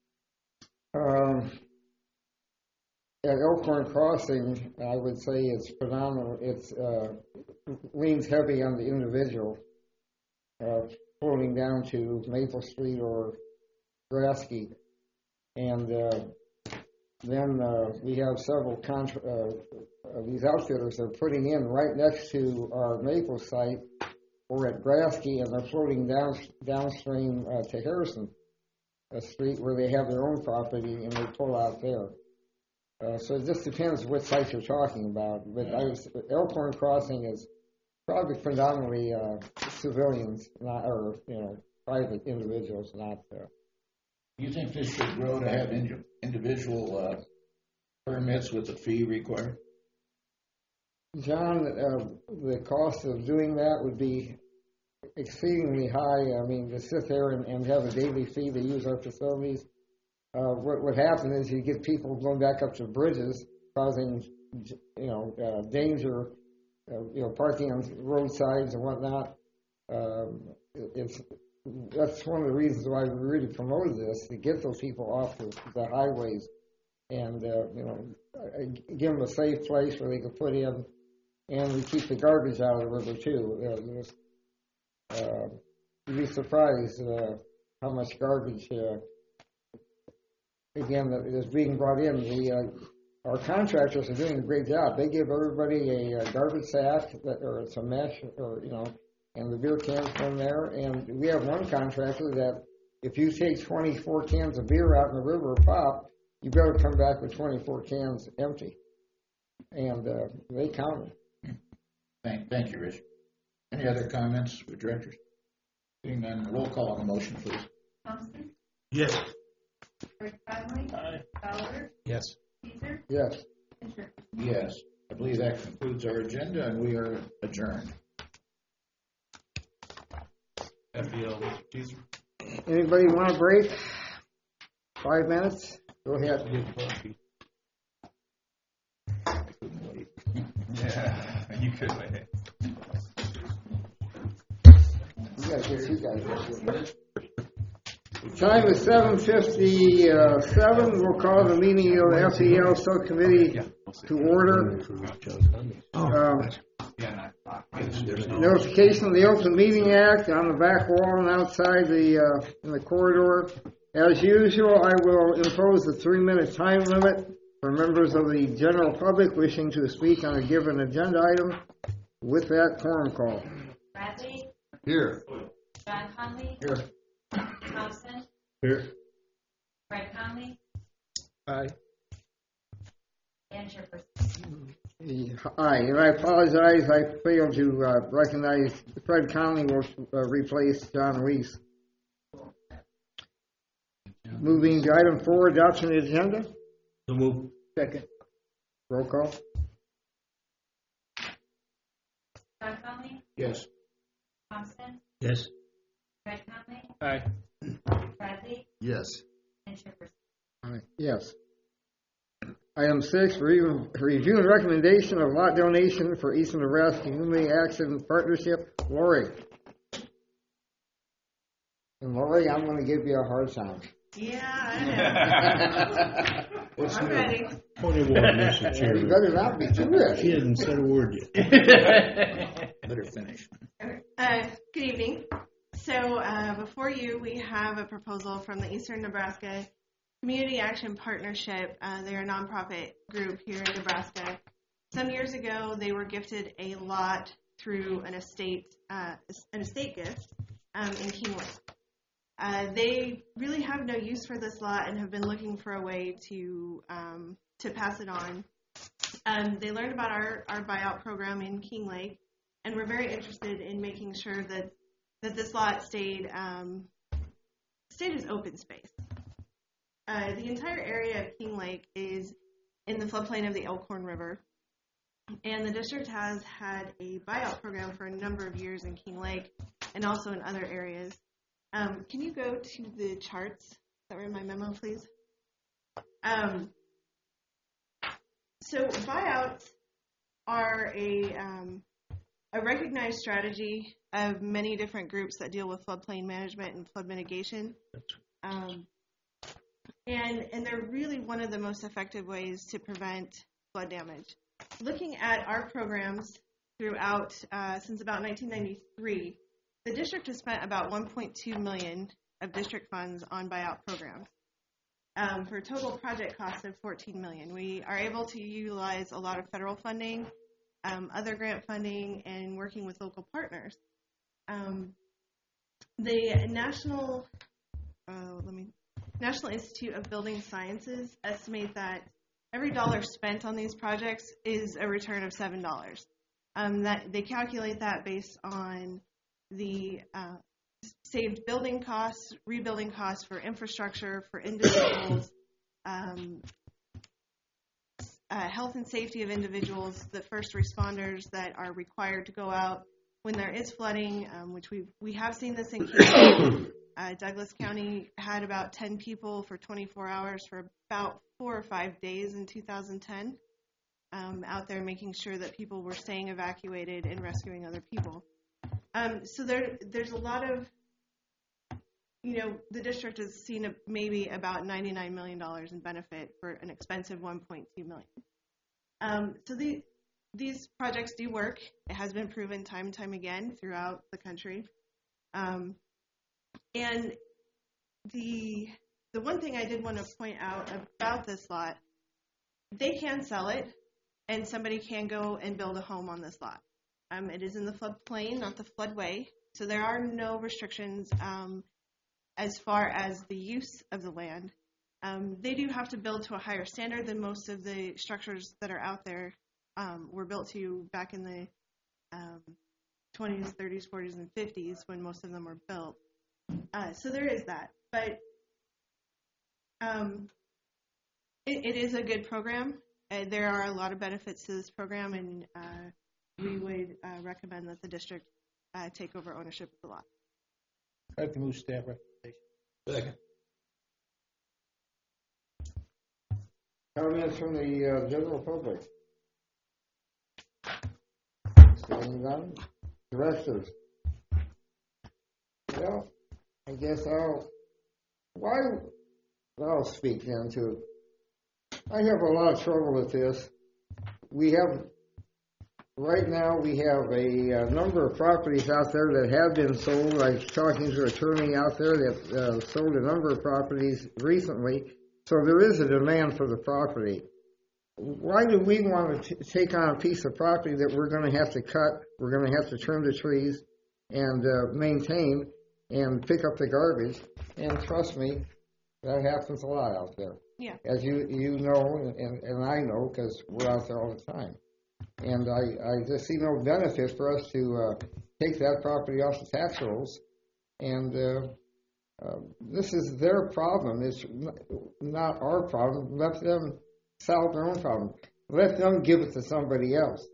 At Elkhorn Crossing, I would say it's phenomenal. It's leans heavy on the individual, floating down to Maple Street or Grasky. And then we have several these outfitters that are putting in right next to our Maple site or at Grasky, and they're floating downstream to Harrison Street, where they have their own property and they pull out there. So it just depends what site you're talking about. But Elkhorn Crossing is probably predominantly civilians, not private individuals, not. Do you think this should grow to have individual permits with a fee required? John, the cost of doing that would be exceedingly high. I mean, to sit there and have a daily fee to use our facilities. What would happen is you get people going back up to bridges, causing danger, parking on roadsides and whatnot. That's one of the reasons why we really promoted this, to get those people off the highways and give them a safe place where they can put in, and we keep the garbage out of the river too. You'd be surprised how much garbage that is being brought in. Our contractors are doing a great job. They give everybody a garbage sack or it's a mesh, and the beer cans from there. And we have one contractor that if you take 24 cans of beer out in the river pop, you better come back with 24 cans empty. And they count them. Thank you, Rich. Any other comments for directors? Seeing none, roll call on the motion, please. Thompson? Yes. Rick Conley? Aye. Fowler? Yes. Caesar? Yes. And Sherman? Yes. I believe that concludes our agenda, and we are adjourned. FBL, Mr. Teaser. Anybody want a break? 5 minutes? Go ahead. Yeah, you could wait. You gotta get you guys. Time is 7:57. We'll call the meeting of the FEL subcommittee to order. Notification of the Open Meeting Act on the back wall and outside in the corridor. As usual, I will impose a 3-minute time limit for members of the general public wishing to speak on a given agenda item. With that, quorum call. Bradley? Here. John Conley? Here. Thompson? Here. Fred Conley? Aye. And Chairperson? Aye, and I apologize, I failed to recognize Fred Conley will replace John Reese. Moving to item 4, adoption of the agenda. So move. Second. Roll call. John Conley? Yes. Thompson? Yes. Fred Conley? Aye. Bradley? Yes. And Chairperson? Aye. Yes. Item 6, review and recommendation of lot donation for Eastern Nebraska Community Action Partnership. Lori. And Lori, I'm going to give you a hard time. Yeah, I know. I'm ready. Point of order, Mr. Chairman. You better not be too rich. She hasn't said a word yet. Better finish. Good evening. So before you, we have a proposal from the Eastern Nebraska Community Action Partnership. They're a nonprofit group here in Nebraska. Some years ago, they were gifted a lot through an estate gift in Kingwood. They really have no use for this lot and have been looking for a way to pass it on. They learned about our buyout program in King Lake, and we're very interested in making sure that this lot stayed state is open space. The entire area of King Lake is in the floodplain of the Elkhorn River, and the district has had a buyout program for a number of years in King Lake and also in other areas. Can you go to the charts that were in my memo, please? So buyouts are a recognized strategy of many different groups that deal with floodplain management and flood mitigation. And they're really one of the most effective ways to prevent flood damage. Looking at our programs throughout, since about 1993, the district has spent about $1.2 million of district funds on buyout programs for a total project cost of $14 million. We are able to utilize a lot of federal funding, other grant funding, and working with local partners. The National Institute of Building Sciences estimate that every dollar spent on these projects is a return of $7. That they calculate that based on the saved building costs, rebuilding costs for infrastructure, for individuals, health and safety of individuals, the first responders that are required to go out when there is flooding, which we have seen this in Kansas. Douglas County had about 10 people for 24 hours for about 4 or 5 days in 2010 out there making sure that people were staying evacuated and rescuing other people. So there's a lot of, the district has seen maybe about $99 million in benefit for an expensive $1.2 million. So these projects do work. It has been proven time and time again throughout the country. And the one thing I did want to point out about this lot, they can sell it, and somebody can go and build a home on this lot. It is in the floodplain, not the floodway, so there are no restrictions as far as the use of the land. They do have to build to a higher standard than most of the structures that are out there were built to back in the 20s, 30s, 40s, and 50s when most of them were built. So there is that. But it is a good program. There are a lot of benefits to this program, and we would recommend that the district take over ownership of the lot. I'd like to move staff recommendation. Second. Comments from the general public? Seeing none? Directors? Well, I guess I'll speak then too. I have a lot of trouble with this. Right now we have a number of properties out there that have been sold. I was talking to an attorney out there that sold a number of properties recently. So there is a demand for the property. Why do we want to take on a piece of property that we're going to have to cut, we're going to have to trim the trees and maintain and pick up the garbage? And trust me, that happens a lot out there. Yeah. As you know, and I know because we're out there all the time. And I just see no benefit for us to take that property off the tax rolls. And this is their problem. It's not our problem. Let them solve their own problem. Let them give it to somebody else.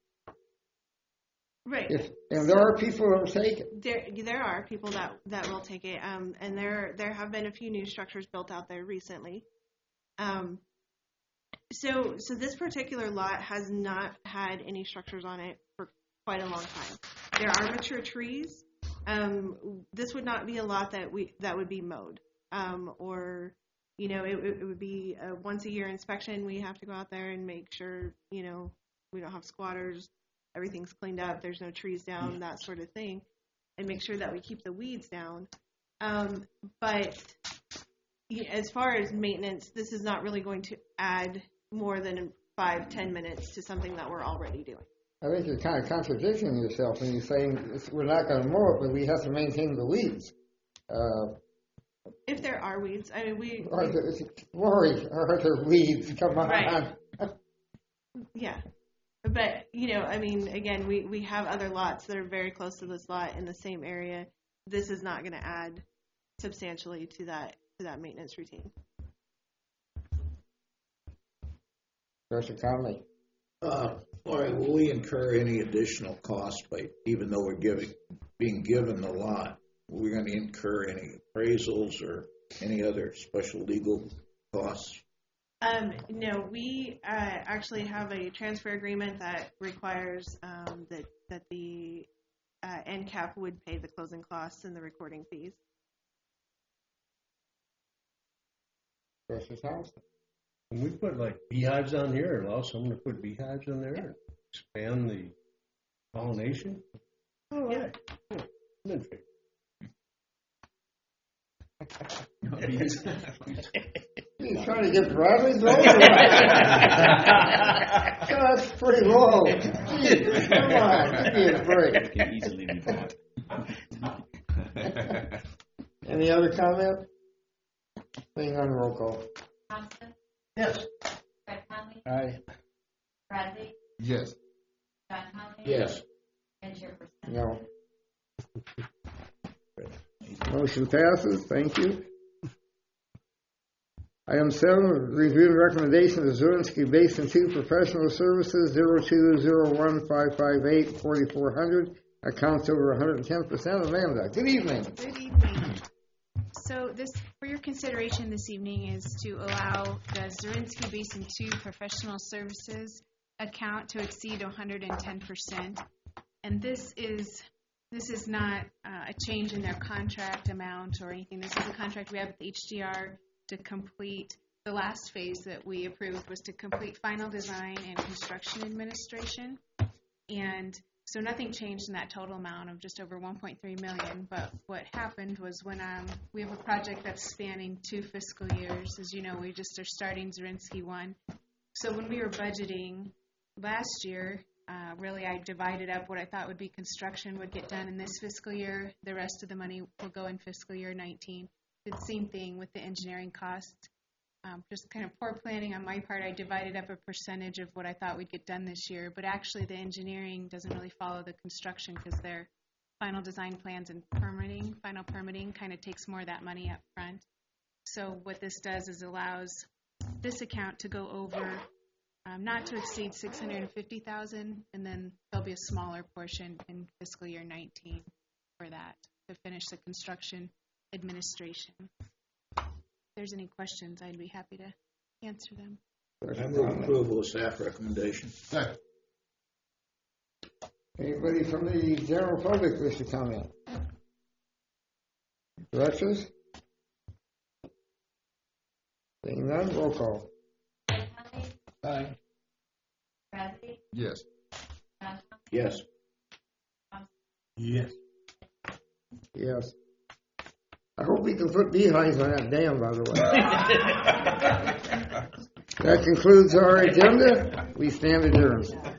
Right. And there are people that will take it. There are people that will take it. And there have been a few new structures built out there recently. So this particular lot has not had any structures on it for quite a long time. There are mature trees. This would not be a lot that would be mowed, or it would be a once a year inspection. We have to go out there and make sure we don't have squatters, everything's cleaned up, there's no trees down, that sort of thing, and make sure that we keep the weeds down. But as far as maintenance, this is not really going to add more than 5-10 minutes to something that we're already doing. I think you're kind of contradicting yourself when you're saying we're not going to mow it, but we have to maintain the weeds. If there are weeds, I mean, Lori, are there weeds? Come on. Right. Yeah. But, I mean, again, we have other lots that are very close to this lot in the same area. This is not going to add substantially to that maintenance routine. Director Conley. Laurie, will we incur any additional cost by, even though we're being given the lot, are we going to incur any appraisals or any other special legal costs? No, we actually have a transfer agreement that requires that the NCAP would pay the closing costs and the recording fees. Director Thompson. Can we put like beehives on here, or allow someone to put beehives on there and expand the pollination? Oh, yeah. I'm in favor. He's trying to get Bradley's over. That's pretty low. Jeez, come on, give me a break. Can easily be bought. Any other comment? Seeing on roll call. Thompson, Yes. Fred Conley, Aye. Bradley, Yes. John Conley. Yes. And Chairperson. No. Motion passes. Thank you. Item 7, review the recommendation of Zurinsky Basin 2 Professional Services 0201558-4400. Accounts over 110%. Amanda, good evening. Good evening. So this, for your consideration this evening, is to allow the Zurinsky Basin 2 Professional Services account to exceed 110%. And this is not a change in their contract amount or anything. This is a contract we have with HDR to complete. The last phase that we approved was to complete final design and construction administration. And so nothing changed in that total amount of just over $1.3 million. But what happened was when we have a project that's spanning 2 fiscal years. As you know, we just are starting Zurinsky 1. So when we were budgeting last year, really I divided up what I thought would be construction would get done in this fiscal year. The rest of the money will go in fiscal year 19. Did the same thing with the engineering costs. Just kind of poor planning on my part. I divided up a percentage of what I thought we'd get done this year, but actually the engineering doesn't really follow the construction because their final design plans and final permitting kind of takes more of that money up front. So what this does is allows this account to go over not to exceed $650,000, and then there'll be a smaller portion in fiscal year 19 for that to finish the construction administration. If there's any questions, I'd be happy to answer them. I move approval of staff recommendation. Second. Anybody from the general public wish to comment? Directors? Seeing none, roll call. Fred Conley, Aye. Bradley, Yes. John Conley. Yes. Yes. Yes. I hope we can put beehives on that dam, by the way. That concludes our agenda. We stand adjourned.